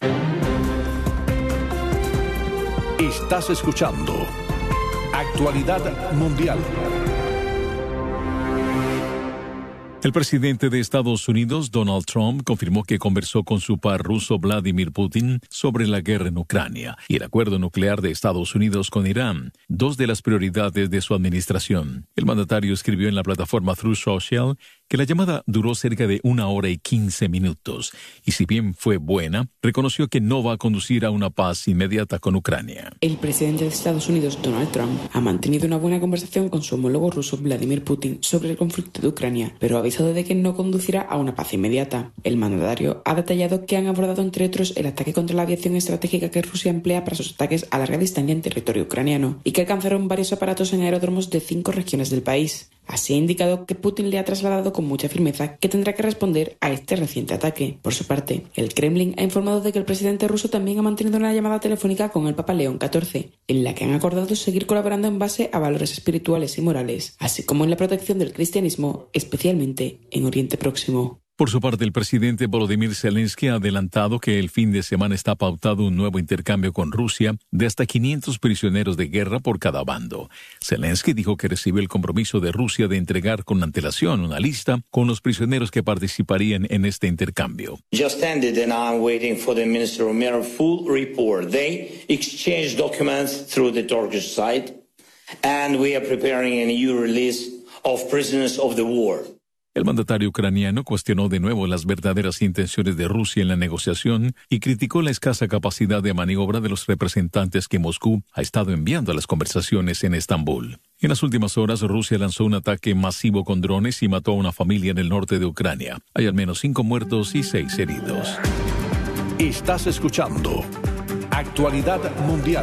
Estás escuchando Actualidad Mundial. El presidente de Estados Unidos, Donald Trump, confirmó que conversó con su par ruso Vladimir Putin sobre la guerra en Ucrania y el acuerdo nuclear de Estados Unidos con Irán, dos de las prioridades de su administración. El mandatario escribió en la plataforma Truth Social que la llamada duró cerca de 1 hora y 15 minutos y, si bien fue buena, reconoció que no va a conducir a una paz inmediata con Ucrania. El presidente de Estados Unidos, Donald Trump, ha mantenido una buena conversación con su homólogo ruso Vladimir Putin sobre el conflicto de Ucrania, pero ha avisado de que no conducirá a una paz inmediata. El mandatario ha detallado que han abordado, entre otros, el ataque contra la aviación estratégica que Rusia emplea para sus ataques a larga distancia en territorio ucraniano y que alcanzaron varios aparatos en aeródromos de 5 regiones del país. Así ha indicado que Putin le ha trasladado con mucha firmeza que tendrá que responder a este reciente ataque. Por su parte, el Kremlin ha informado de que el presidente ruso también ha mantenido una llamada telefónica con el Papa León XIV, en la que han acordado seguir colaborando en base a valores espirituales y morales, así como en la protección del cristianismo, especialmente en Oriente Próximo. Por su parte, el presidente Volodymyr Zelensky ha adelantado que el fin de semana está pautado un nuevo intercambio con Rusia de hasta 500 prisioneros de guerra por cada bando. Zelensky dijo que recibió el compromiso de Rusia de entregar con antelación una lista con los prisioneros que participarían en este intercambio. Just ended and I'm waiting for the Minister of Mirror full report. They exchanged documents through the Turkish side and we are preparing a new release of prisoners of the war. El mandatario ucraniano cuestionó de nuevo las verdaderas intenciones de Rusia en la negociación y criticó la escasa capacidad de maniobra de los representantes que Moscú ha estado enviando a las conversaciones en Estambul. En las últimas horas, Rusia lanzó un ataque masivo con drones y mató a una familia en el norte de Ucrania. Hay al menos 5 muertos y 6 heridos. Estás escuchando Actualidad Mundial.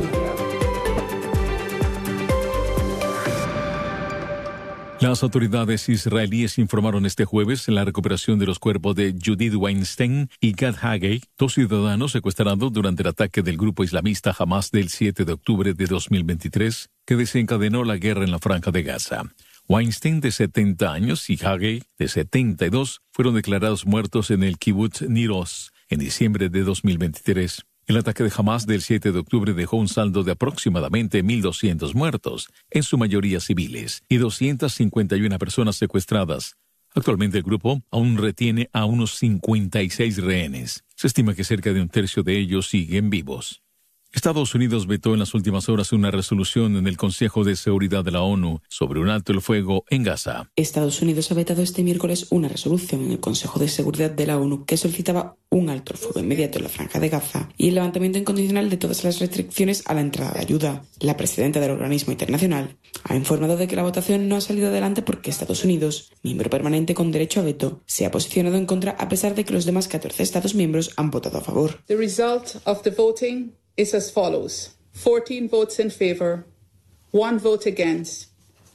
Las autoridades israelíes informaron este jueves la recuperación de los cuerpos de Judith Weinstein y Gad Hagei, 2 ciudadanos secuestrados durante el ataque del grupo islamista Hamas del 7 de octubre de 2023, que desencadenó la guerra en la Franja de Gaza. Weinstein, de 70 años, y Hagei, de 72, fueron declarados muertos en el kibbutz Nir Oz en diciembre de 2023. El ataque de Hamas del 7 de octubre dejó un saldo de aproximadamente 1.200 muertos, en su mayoría civiles, y 251 personas secuestradas. Actualmente el grupo aún retiene a unos 56 rehenes. Se estima que cerca de un tercio de ellos siguen vivos. Estados Unidos vetó en las últimas horas una resolución en el Consejo de Seguridad de la ONU sobre un alto el fuego en Gaza. Estados Unidos ha vetado este miércoles una resolución en el Consejo de Seguridad de la ONU que solicitaba un alto el fuego inmediato en la Franja de Gaza y el levantamiento incondicional de todas las restricciones a la entrada de ayuda. La presidenta del organismo internacional ha informado de que la votación no ha salido adelante porque Estados Unidos, miembro permanente con derecho a veto, se ha posicionado en contra a pesar de que los demás 14 Estados miembros han votado a favor. The result of the voting is as follows: 14 votes in favor, 1 vote against,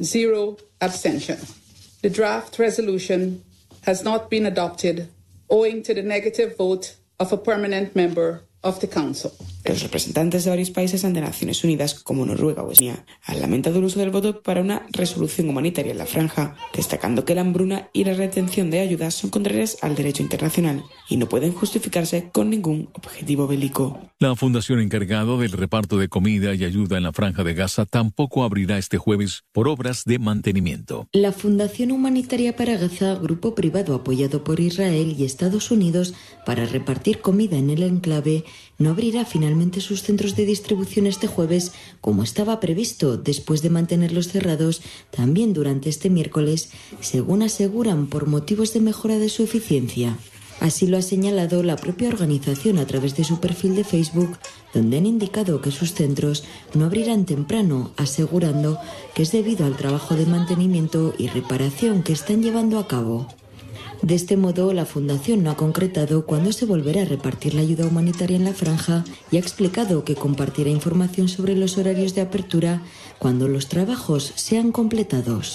0 abstention. The draft resolution has not been adopted owing to the negative vote of a permanent member of the Council. Los representantes de varios países ante Naciones Unidas, como Noruega o Estonia, han lamentado el uso del voto para una resolución humanitaria en la franja, destacando que la hambruna y la retención de ayuda son contrarias al derecho internacional y no pueden justificarse con ningún objetivo bélico. La fundación encargada del reparto de comida y ayuda en la Franja de Gaza tampoco abrirá este jueves por obras de mantenimiento. La Fundación Humanitaria para Gaza, grupo privado apoyado por Israel y Estados Unidos para repartir comida en el enclave, no abrirá finalmente sus centros de distribución este jueves, como estaba previsto, después de mantenerlos cerrados también durante este miércoles, según aseguran, por motivos de mejora de su eficiencia. Así lo ha señalado la propia organización a través de su perfil de Facebook, donde han indicado que sus centros no abrirán temprano, asegurando que es debido al trabajo de mantenimiento y reparación que están llevando a cabo. De este modo, la Fundación no ha concretado cuándo se volverá a repartir la ayuda humanitaria en la franja y ha explicado que compartirá información sobre los horarios de apertura cuando los trabajos sean completados.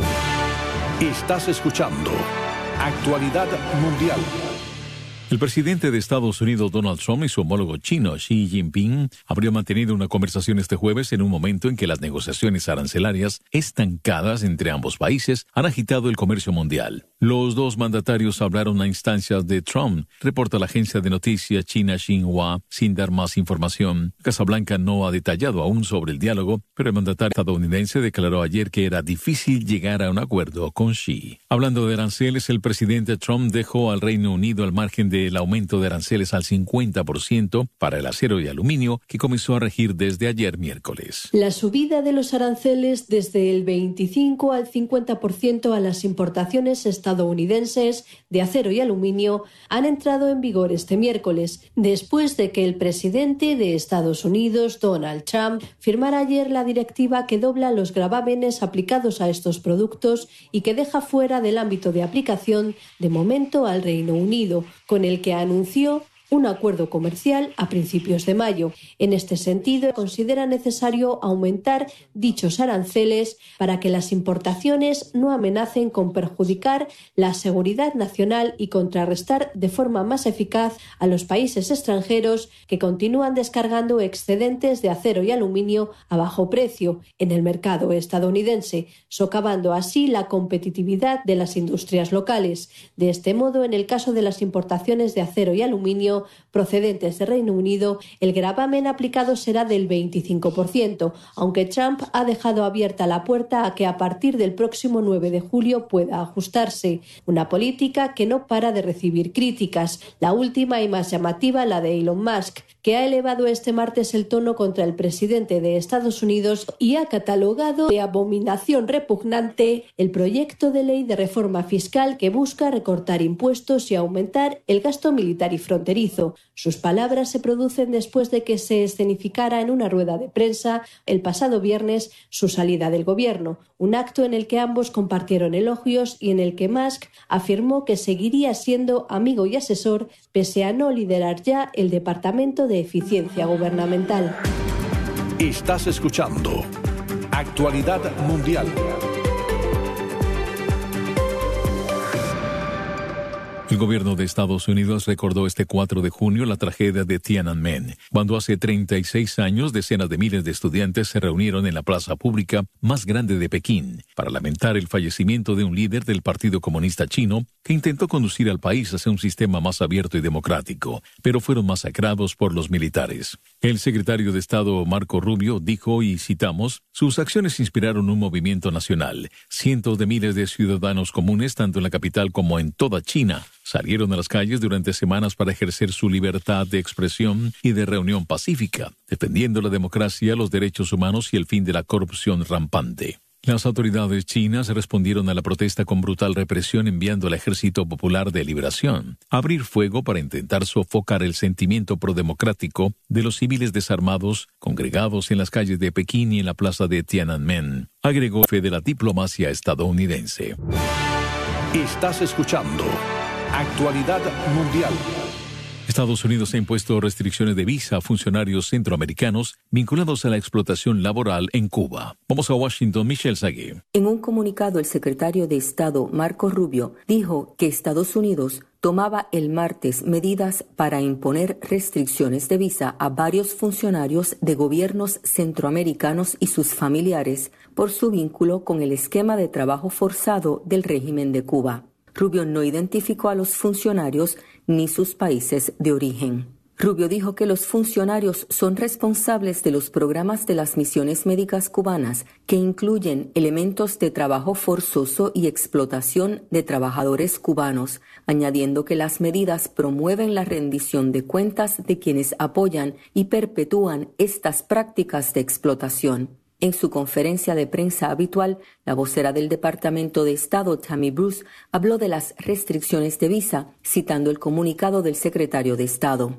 Estás escuchando Actualidad Mundial. El presidente de Estados Unidos, Donald Trump, y su homólogo chino, Xi Jinping, habrían mantenido una conversación este jueves en un momento en que las negociaciones arancelarias estancadas entre ambos países han agitado el comercio mundial. Los dos mandatarios hablaron a instancias de Trump, reporta la agencia de noticias china Xinhua, sin dar más información. Casa Blanca no ha detallado aún sobre el diálogo, pero el mandatario estadounidense declaró ayer que era difícil llegar a un acuerdo con Xi. Hablando de aranceles, el presidente Trump dejó al Reino Unido al margen del aumento de aranceles al 50% para el acero y aluminio que comenzó a regir desde ayer miércoles. La subida de los aranceles desde el 25 al 50% a las importaciones estadounidenses de acero y aluminio han entrado en vigor este miércoles, después de que el presidente de Estados Unidos, Donald Trump, firmara ayer la directiva que dobla los gravámenes aplicados a estos productos y que deja fuera del ámbito de aplicación de momento al Reino Unido, con el que anunció un acuerdo comercial a principios de mayo. En este sentido, considera necesario aumentar dichos aranceles para que las importaciones no amenacen con perjudicar la seguridad nacional y contrarrestar de forma más eficaz a los países extranjeros que continúan descargando excedentes de acero y aluminio a bajo precio en el mercado estadounidense, socavando así la competitividad de las industrias locales. De este modo, en el caso de las importaciones de acero y aluminio procedentes de Reino Unido, el gravamen aplicado será del 25%, aunque Trump ha dejado abierta la puerta a que a partir del próximo 9 de julio pueda ajustarse. Una política que no para de recibir críticas, la última y más llamativa la de Elon Musk, que ha elevado este martes el tono contra el presidente de Estados Unidos y ha catalogado de abominación repugnante el proyecto de ley de reforma fiscal que busca recortar impuestos y aumentar el gasto militar y fronterizo. Sus palabras se producen después de que se escenificara en una rueda de prensa el pasado viernes su salida del gobierno, un acto en el que ambos compartieron elogios y en el que Musk afirmó que seguiría siendo amigo y asesor pese a no liderar ya el Departamento de Eficiencia Gubernamental. Estás escuchando Actualidad Mundial. El gobierno de Estados Unidos recordó este 4 de junio la tragedia de Tiananmen, cuando hace 36 años decenas de miles de estudiantes se reunieron en la plaza pública más grande de Pekín para lamentar el fallecimiento de un líder del Partido Comunista Chino que intentó conducir al país hacia un sistema más abierto y democrático, pero fueron masacrados por los militares. El secretario de Estado Marco Rubio dijo, y citamos, sus acciones inspiraron un movimiento nacional. Cientos de miles de ciudadanos comunes, tanto en la capital como en toda China, salieron a las calles durante semanas para ejercer su libertad de expresión y de reunión pacífica, defendiendo la democracia, los derechos humanos y el fin de la corrupción rampante. Las autoridades chinas respondieron a la protesta con brutal represión enviando al Ejército Popular de Liberación a abrir fuego para intentar sofocar el sentimiento prodemocrático de los civiles desarmados congregados en las calles de Pekín y en la plaza de Tiananmen, agregó el jefe de la diplomacia estadounidense. Estás escuchando Actualidad Mundial. Estados Unidos ha impuesto restricciones de visa a funcionarios centroamericanos vinculados a la explotación laboral en Cuba. Vamos a Washington, Michelle Sagué. En un comunicado, el secretario de Estado, Marco Rubio, dijo que Estados Unidos tomaba el martes medidas para imponer restricciones de visa a varios funcionarios de gobiernos centroamericanos y sus familiares por su vínculo con el esquema de trabajo forzado del régimen de Cuba. Rubio no identificó a los funcionarios ni sus países de origen. Rubio dijo que los funcionarios son responsables de los programas de las misiones médicas cubanas que incluyen elementos de trabajo forzoso y explotación de trabajadores cubanos, añadiendo que las medidas promueven la rendición de cuentas de quienes apoyan y perpetúan estas prácticas de explotación. En su conferencia de prensa habitual, la vocera del Departamento de Estado, Tammy Bruce, habló de las restricciones de visa, citando el comunicado del secretario de Estado.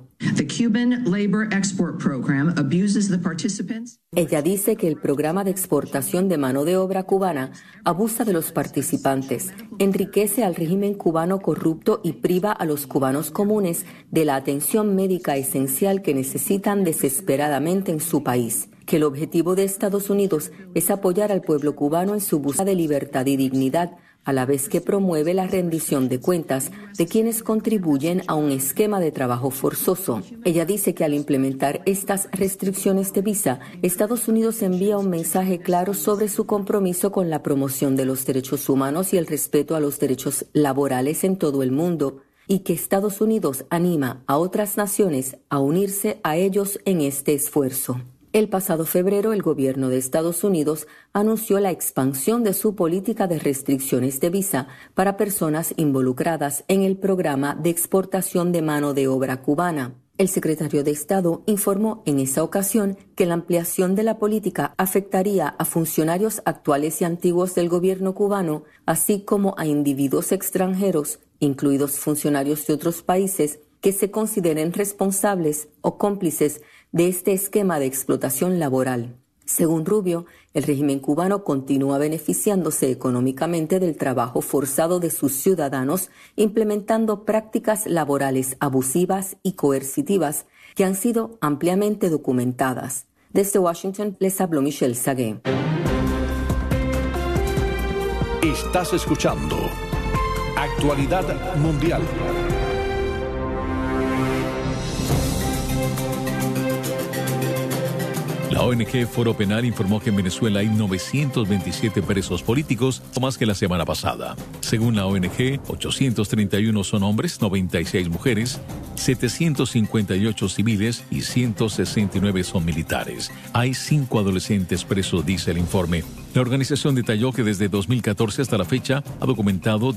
Ella dice que el programa de exportación de mano de obra cubana abusa de los participantes, enriquece al régimen cubano corrupto y priva a los cubanos comunes de la atención médica esencial que necesitan desesperadamente en su país. Que el objetivo de Estados Unidos es apoyar al pueblo cubano en su búsqueda de libertad y dignidad, a la vez que promueve la rendición de cuentas de quienes contribuyen a un esquema de trabajo forzoso. Ella dice que al implementar estas restricciones de visa, Estados Unidos envía un mensaje claro sobre su compromiso con la promoción de los derechos humanos y el respeto a los derechos laborales en todo el mundo, y que Estados Unidos anima a otras naciones a unirse a ellos en este esfuerzo. El pasado febrero, el gobierno de Estados Unidos anunció la expansión de su política de restricciones de visa para personas involucradas en el programa de exportación de mano de obra cubana. El secretario de Estado informó en esa ocasión que la ampliación de la política afectaría a funcionarios actuales y antiguos del gobierno cubano, así como a individuos extranjeros, incluidos funcionarios de otros países, que se consideren responsables o cómplices de este esquema de explotación laboral. Según Rubio, el régimen cubano continúa beneficiándose económicamente del trabajo forzado de sus ciudadanos, implementando prácticas laborales abusivas y coercitivas que han sido ampliamente documentadas. Desde Washington les habló Michelle Sagué. Estás escuchando Actualidad Mundial. La ONG Foro Penal informó que en Venezuela hay 927 presos políticos, o más que la semana pasada. Según la ONG, 831 son hombres, 96 mujeres, 758 civiles y 169 son militares. Hay 5 adolescentes presos, dice el informe. La organización detalló que desde 2014 hasta la fecha ha documentado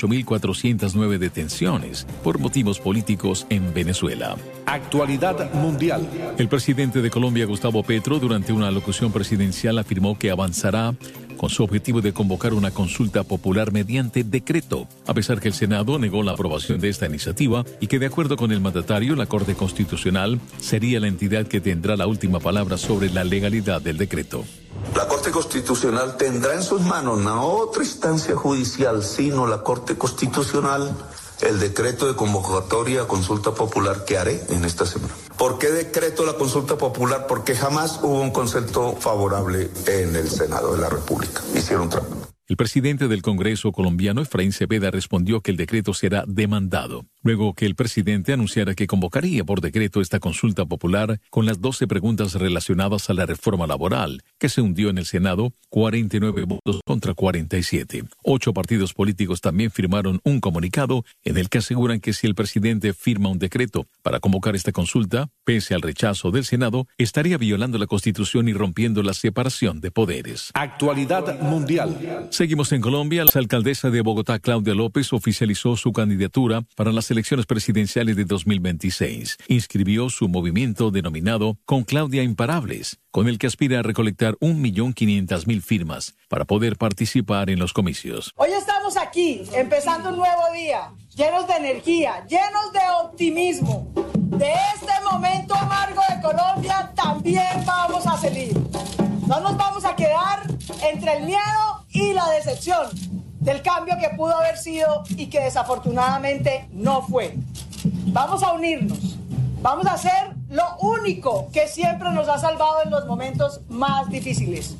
18.409 detenciones por motivos políticos en Venezuela. Actualidad Mundial. El presidente de Colombia, Gustavo Petro, durante una alocución presidencial afirmó que avanzará con su objetivo de convocar una consulta popular mediante decreto, a pesar que el Senado negó la aprobación de esta iniciativa y que, de acuerdo con el mandatario, la Corte Constitucional sería la entidad que tendrá la última palabra sobre la legalidad del decreto. La Corte Constitucional tendrá en sus manos no otra instancia judicial, sino la Corte Constitucional, el decreto de convocatoria a consulta popular que haré en esta semana. ¿Por qué decreto la consulta popular? Porque jamás hubo un concepto favorable en el Senado de la República. Hicieron trampa. El presidente del Congreso colombiano, Efraín Cepeda, respondió que el decreto será demandado, luego que el presidente anunciara que convocaría por decreto esta consulta popular con las 12 preguntas relacionadas a la reforma laboral, que se hundió en el Senado, 49 votos contra 47. 8 partidos políticos también firmaron un comunicado en el que aseguran que si el presidente firma un decreto para convocar esta consulta, pese al rechazo del Senado, estaría violando la Constitución y rompiendo la separación de poderes. Actualidad Mundial. Seguimos en Colombia. La alcaldesa de Bogotá, Claudia López, oficializó su candidatura para las elecciones presidenciales de 2026. Inscribió su movimiento denominado Con Claudia Imparables, con el que aspira a recolectar 1.500.000 firmas para poder participar en los comicios. Hoy estamos aquí, empezando un nuevo día, llenos de energía, llenos de optimismo. De este momento amargo de Colombia también vamos a salir. No nos vamos a quedar entre el miedo y la decepción del cambio que pudo haber sido y que desafortunadamente no fue. Vamos a unirnos, vamos a hacer lo único que siempre nos ha salvado en los momentos más difíciles.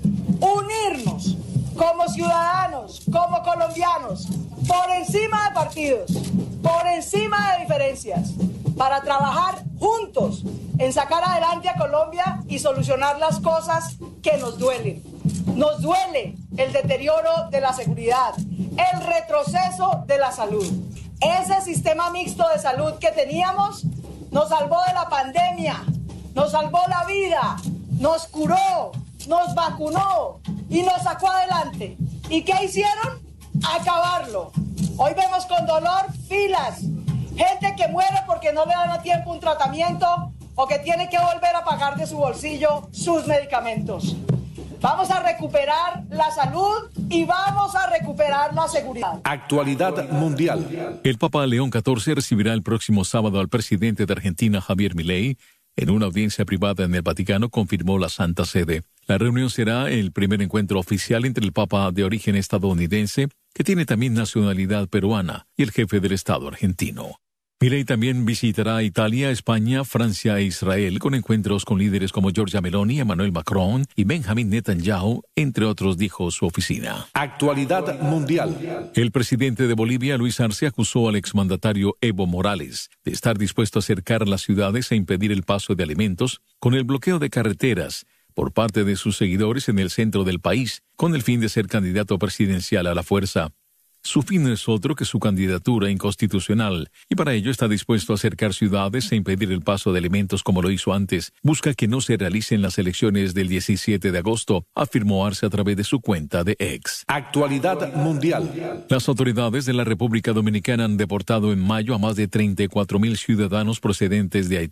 Unirnos como ciudadanos, como colombianos, por encima de partidos, por encima de diferencias, para trabajar juntos en sacar adelante a Colombia y solucionar las cosas que nos duelen. Nos duele el deterioro de la seguridad, el retroceso de la salud. Ese sistema mixto de salud que teníamos nos salvó de la pandemia, nos salvó la vida, nos curó, nos vacunó y nos sacó adelante. ¿Y qué hicieron? Acabarlo. Hoy vemos con dolor filas, gente que muere porque no le dan a tiempo un tratamiento o que tiene que volver a pagar de su bolsillo sus medicamentos. Vamos a recuperar la salud y vamos a recuperar la seguridad. Actualidad Mundial. El Papa León XIV recibirá el próximo sábado al presidente de Argentina, Javier Milei. En una audiencia privada en el Vaticano, confirmó la Santa Sede. La reunión será el primer encuentro oficial entre el Papa de origen estadounidense, que tiene también nacionalidad peruana, y el jefe del Estado argentino. Milei también visitará Italia, España, Francia e Israel con encuentros con líderes como Giorgia Meloni, Emmanuel Macron y Benjamin Netanyahu, entre otros, dijo su oficina. Actualidad Mundial. El presidente de Bolivia, Luis Arce, acusó al exmandatario Evo Morales de estar dispuesto a cercar las ciudades e impedir el paso de alimentos con el bloqueo de carreteras por parte de sus seguidores en el centro del país, con el fin de ser candidato presidencial a la fuerza. Su fin no es otro que su candidatura inconstitucional, y para ello está dispuesto a cercar ciudades e impedir el paso de elementos como lo hizo antes. Busca que no se realicen las elecciones del 17 de agosto, afirmó Arce a través de su cuenta de X. Actualidad Mundial. Las autoridades de la República Dominicana han deportado en mayo a más de 34.000 ciudadanos procedentes de Haití,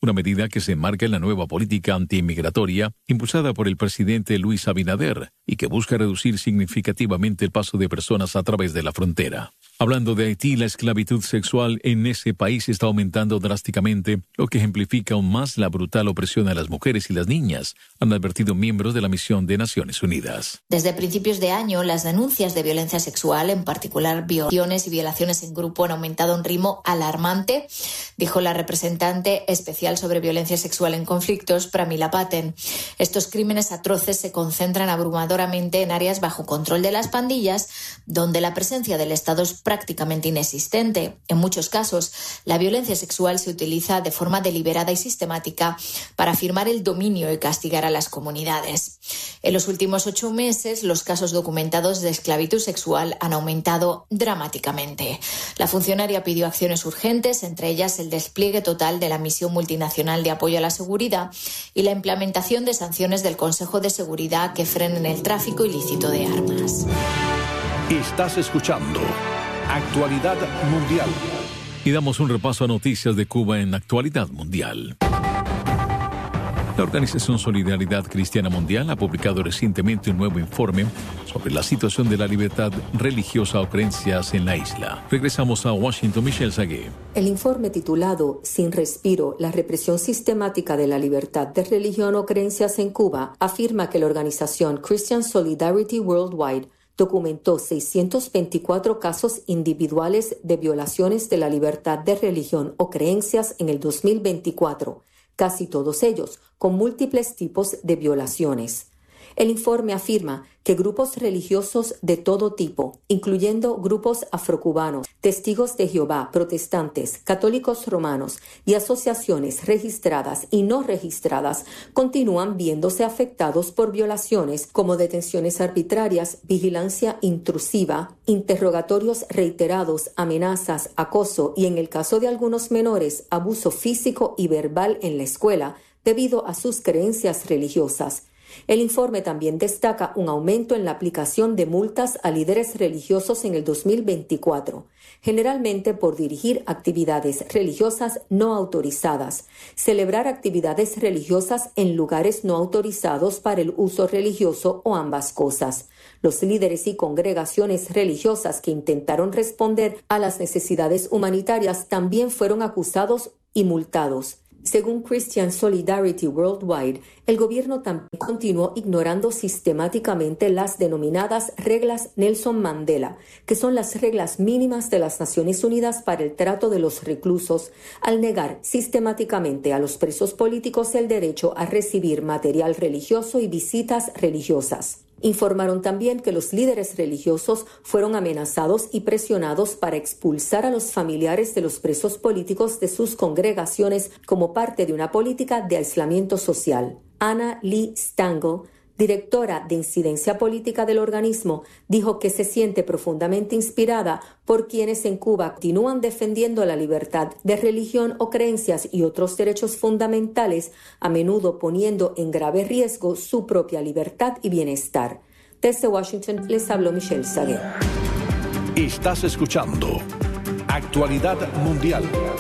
una medida que se enmarca en la nueva política antiinmigratoria impulsada por el presidente Luis Abinader y que busca reducir significativamente el paso de personas a través de la frontera. Hablando de Haití, la esclavitud sexual en ese país está aumentando drásticamente, lo que ejemplifica aún más la brutal opresión a las mujeres y las niñas, han advertido miembros de la misión de Naciones Unidas. Desde principios de año, las denuncias de violencia sexual, en particular violaciones y violaciones en grupo, han aumentado a un ritmo alarmante, dijo la representante especial sobre violencia sexual en conflictos, Pramila Patten. Estos crímenes atroces se concentran abrumadoramente en áreas bajo control de las pandillas, donde la presencia del Estado es prácticamente inexistente. En muchos casos, la violencia sexual se utiliza de forma deliberada y sistemática para afirmar el dominio y castigar a las comunidades. En los últimos 8 meses, los casos documentados de esclavitud sexual han aumentado dramáticamente. La funcionaria pidió acciones urgentes, entre ellas el despliegue total de la misión multinacional de apoyo a la seguridad y la implementación de sanciones del Consejo de Seguridad que frenen el tráfico ilícito de armas. Estás escuchando Actualidad Mundial. Y damos un repaso a noticias de Cuba en Actualidad Mundial. La Organización Solidaridad Cristiana Mundial ha publicado recientemente un nuevo informe sobre la situación de la libertad religiosa o creencias en la isla. Regresamos a Washington, Michelle Sagué. El informe titulado Sin respiro, la represión sistemática de la libertad de religión o creencias en Cuba afirma que la organización Christian Solidarity Worldwide documentó 624 casos individuales de violaciones de la libertad de religión o creencias en el 2024, casi todos ellos con múltiples tipos de violaciones. El informe afirma que grupos religiosos de todo tipo, incluyendo grupos afrocubanos, testigos de Jehová, protestantes, católicos romanos y asociaciones registradas y no registradas, continúan viéndose afectados por violaciones como detenciones arbitrarias, vigilancia intrusiva, interrogatorios reiterados, amenazas, acoso y, en el caso de algunos menores, abuso físico y verbal en la escuela debido a sus creencias religiosas. El informe también destaca un aumento en la aplicación de multas a líderes religiosos en el 2024, generalmente por dirigir actividades religiosas no autorizadas, celebrar actividades religiosas en lugares no autorizados para el uso religioso o ambas cosas. Los líderes y congregaciones religiosas que intentaron responder a las necesidades humanitarias también fueron acusados y multados. Según Christian Solidarity Worldwide, el gobierno también continuó ignorando sistemáticamente las denominadas reglas Nelson Mandela, que son las reglas mínimas de las Naciones Unidas para el trato de los reclusos, al negar sistemáticamente a los presos políticos el derecho a recibir material religioso y visitas religiosas. Informaron también que los líderes religiosos fueron amenazados y presionados para expulsar a los familiares de los presos políticos de sus congregaciones como parte de una política de aislamiento social. Anna Lee Stangl, directora de incidencia política del organismo, dijo que se siente profundamente inspirada por quienes en Cuba continúan defendiendo la libertad de religión o creencias y otros derechos fundamentales, a menudo poniendo en grave riesgo su propia libertad y bienestar. Desde Washington les habló Michelle Sagué. Estás escuchando Actualidad Mundial.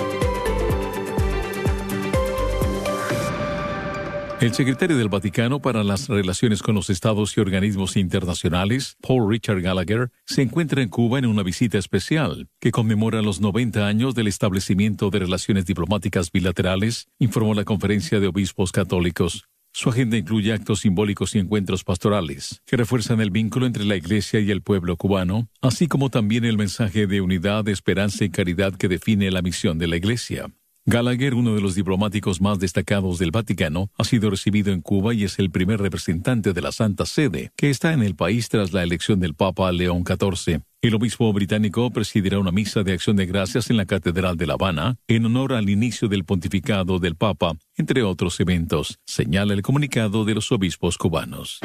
El secretario del Vaticano para las Relaciones con los Estados y Organismos Internacionales, Paul Richard Gallagher, se encuentra en Cuba en una visita especial que conmemora los 90 años del establecimiento de relaciones diplomáticas bilaterales, informó la Conferencia de Obispos Católicos. Su agenda incluye actos simbólicos y encuentros pastorales que refuerzan el vínculo entre la Iglesia y el pueblo cubano, así como también el mensaje de unidad, esperanza y caridad que define la misión de la Iglesia. Gallagher, uno de los diplomáticos más destacados del Vaticano, ha sido recibido en Cuba y es el primer representante de la Santa Sede, que está en el país tras la elección del Papa León XIV. El obispo británico presidirá una misa de acción de gracias en la Catedral de La Habana en honor al inicio del pontificado del Papa, entre otros eventos, señala el comunicado de los obispos cubanos.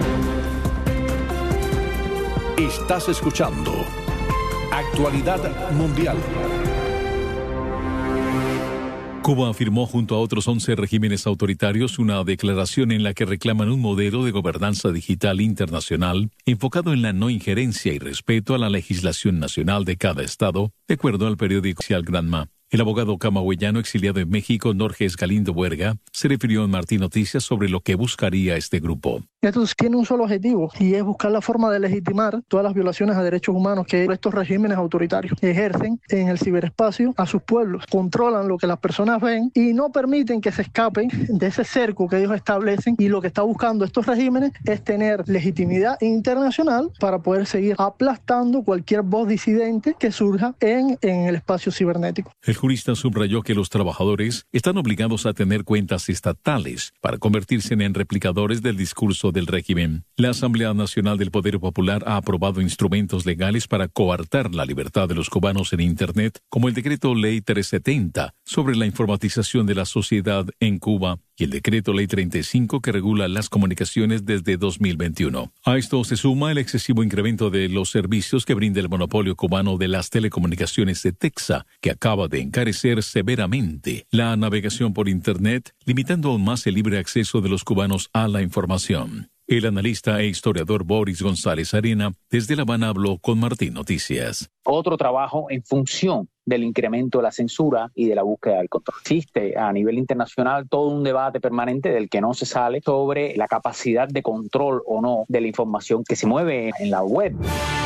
Estás escuchando Actualidad Mundial. Cuba afirmó junto a otros 11 regímenes autoritarios una declaración en la que reclaman un modelo de gobernanza digital internacional enfocado en la no injerencia y respeto a la legislación nacional de cada estado, de acuerdo al periódico oficial Granma. El abogado camagüeyano exiliado en México, Norges Galindo Huerga, se refirió en Martín Noticias sobre lo que buscaría este grupo. Esto tiene un solo objetivo y es buscar la forma de legitimar todas las violaciones a derechos humanos que estos regímenes autoritarios ejercen en el ciberespacio a sus pueblos. Controlan lo que las personas ven y no permiten que se escapen de ese cerco que ellos establecen, y lo que está buscando estos regímenes es tener legitimidad internacional para poder seguir aplastando cualquier voz disidente que surja en el espacio cibernético. El jurista subrayó que los trabajadores están obligados a tener cuentas estatales para convertirse en replicadores del discurso del régimen. La Asamblea Nacional del Poder Popular ha aprobado instrumentos legales para coartar la libertad de los cubanos en Internet, como el Decreto Ley 370 sobre la informatización de la sociedad en Cuba y el Decreto Ley 35 que regula las comunicaciones desde 2021. A esto se suma el excesivo incremento de los servicios que brinda el monopolio cubano de las telecomunicaciones de Texa, que acaba de encarecer severamente la navegación por Internet, limitando aún más el libre acceso de los cubanos a la información. El analista e historiador Boris González Arena, desde La Habana, habló con Martín Noticias. Otro trabajo en función del incremento de la censura y de la búsqueda del control. Existe a nivel internacional todo un debate permanente del que no se sale sobre la capacidad de control o no de la información que se mueve en la web.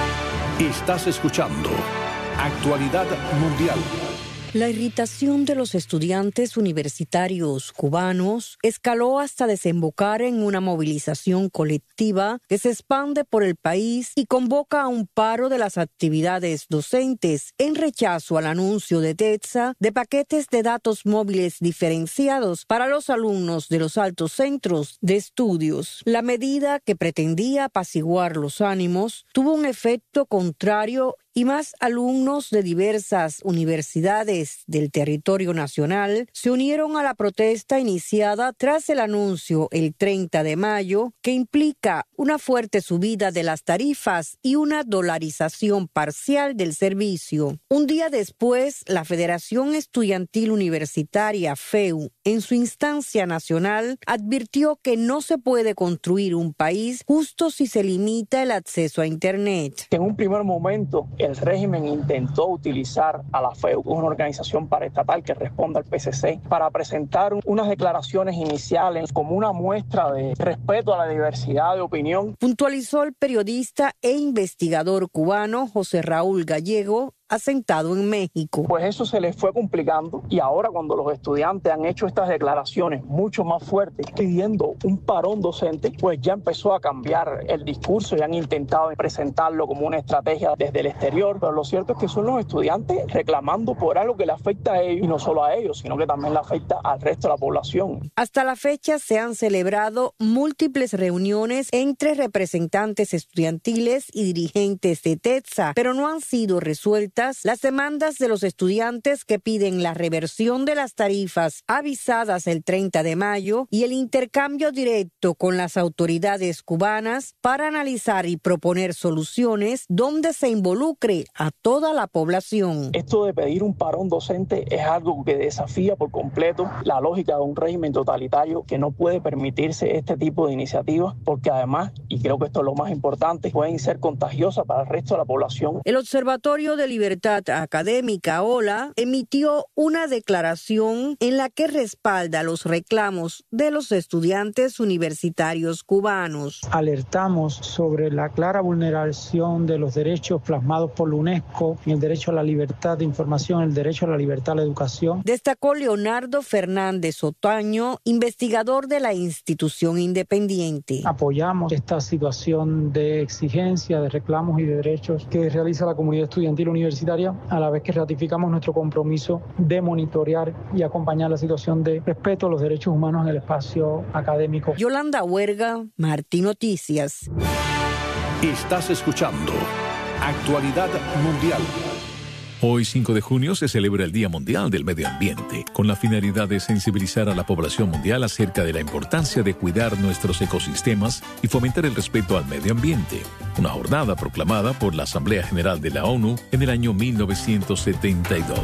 Estás escuchando Actualidad Mundial. La irritación de los estudiantes universitarios cubanos escaló hasta desembocar en una movilización colectiva que se expande por el país y convoca a un paro de las actividades docentes en rechazo al anuncio de Texa de paquetes de datos móviles diferenciados para los alumnos de los altos centros de estudios. La medida, que pretendía apaciguar los ánimos, tuvo un efecto contrario y más alumnos de diversas universidades del territorio nacional se unieron a la protesta iniciada tras el anuncio el 30 de mayo, que implica una fuerte subida de las tarifas y una dolarización parcial del servicio. Un día después, la Federación Estudiantil Universitaria, FEU, en su instancia nacional, advirtió que no se puede construir un país justo si se limita el acceso a Internet. En un primer momento, el régimen intentó utilizar a la FEU, una organización paraestatal que responde al PCC, para presentar unas declaraciones iniciales como una muestra de respeto a la diversidad de opinión. Puntualizó el periodista e investigador cubano José Raúl Gallego, asentado en México. Pues eso se les fue complicando, y ahora cuando los estudiantes han hecho estas declaraciones mucho más fuertes pidiendo un parón docente, pues ya empezó a cambiar el discurso y han intentado presentarlo como una estrategia desde el exterior, pero lo cierto es que son los estudiantes reclamando por algo que le afecta a ellos, y no solo a ellos, sino que también le afecta al resto de la población. Hasta la fecha se han celebrado múltiples reuniones entre representantes estudiantiles y dirigentes de Texa, pero no han sido resueltas las demandas de los estudiantes que piden la reversión de las tarifas avisadas el 30 de mayo y el intercambio directo con las autoridades cubanas para analizar y proponer soluciones donde se involucre a toda la población. Esto de pedir un parón docente es algo que desafía por completo la lógica de un régimen totalitario que no puede permitirse este tipo de iniciativas, porque además, y creo que esto es lo más importante, pueden ser contagiosas para el resto de la población. El Observatorio de Libertad Académica, OLA, emitió una declaración en la que respalda los reclamos de los estudiantes universitarios cubanos. Alertamos sobre la clara vulneración de los derechos plasmados por la UNESCO, el derecho a la libertad de información, el derecho a la libertad a la educación. Destacó Leonardo Fernández Otaño, investigador de la institución independiente. Apoyamos esta situación de exigencia, de reclamos y de derechos que realiza la comunidad estudiantil universitaria, a la vez que ratificamos nuestro compromiso de monitorear y acompañar la situación de respeto a los derechos humanos en el espacio académico. Yolanda Huerga, Martín Noticias. Estás escuchando Actualidad Mundial. Hoy, 5 de junio, se celebra el Día Mundial del Medio Ambiente, con la finalidad de sensibilizar a la población mundial acerca de la importancia de cuidar nuestros ecosistemas y fomentar el respeto al medio ambiente. Una jornada proclamada por la Asamblea General de la ONU en el año 1972.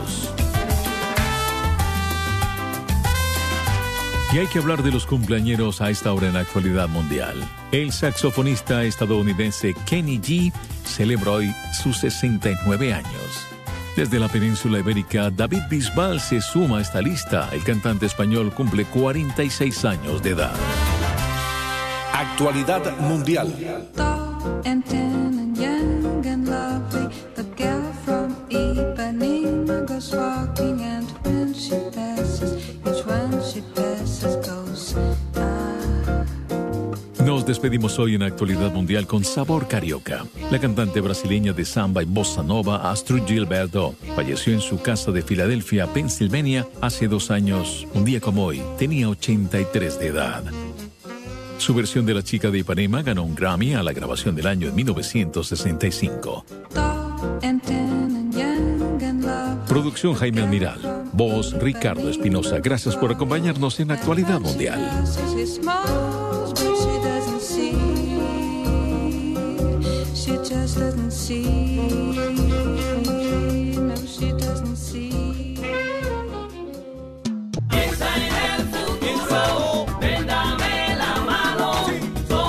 Y hay que hablar de los cumpleañeros a esta hora en la actualidad mundial. El saxofonista estadounidense Kenny G celebra hoy sus 69 años. Desde la península ibérica, David Bisbal se suma a esta lista. El cantante español cumple 46 años de edad. Actualidad mundial. Nos despedimos hoy en Actualidad Mundial con sabor carioca. La cantante brasileña de samba y bossa nova, Astrud Gilberto, falleció en su casa de Filadelfia, Pensilvania, hace 2 años. Un día como hoy, tenía 83 de edad. Su versión de La chica de Ipanema ganó un Grammy a la grabación del año en 1965. Producción Jaime Almiral. Voz Ricardo Espinosa. Gracias por acompañarnos en Actualidad Mundial. She just doesn't see.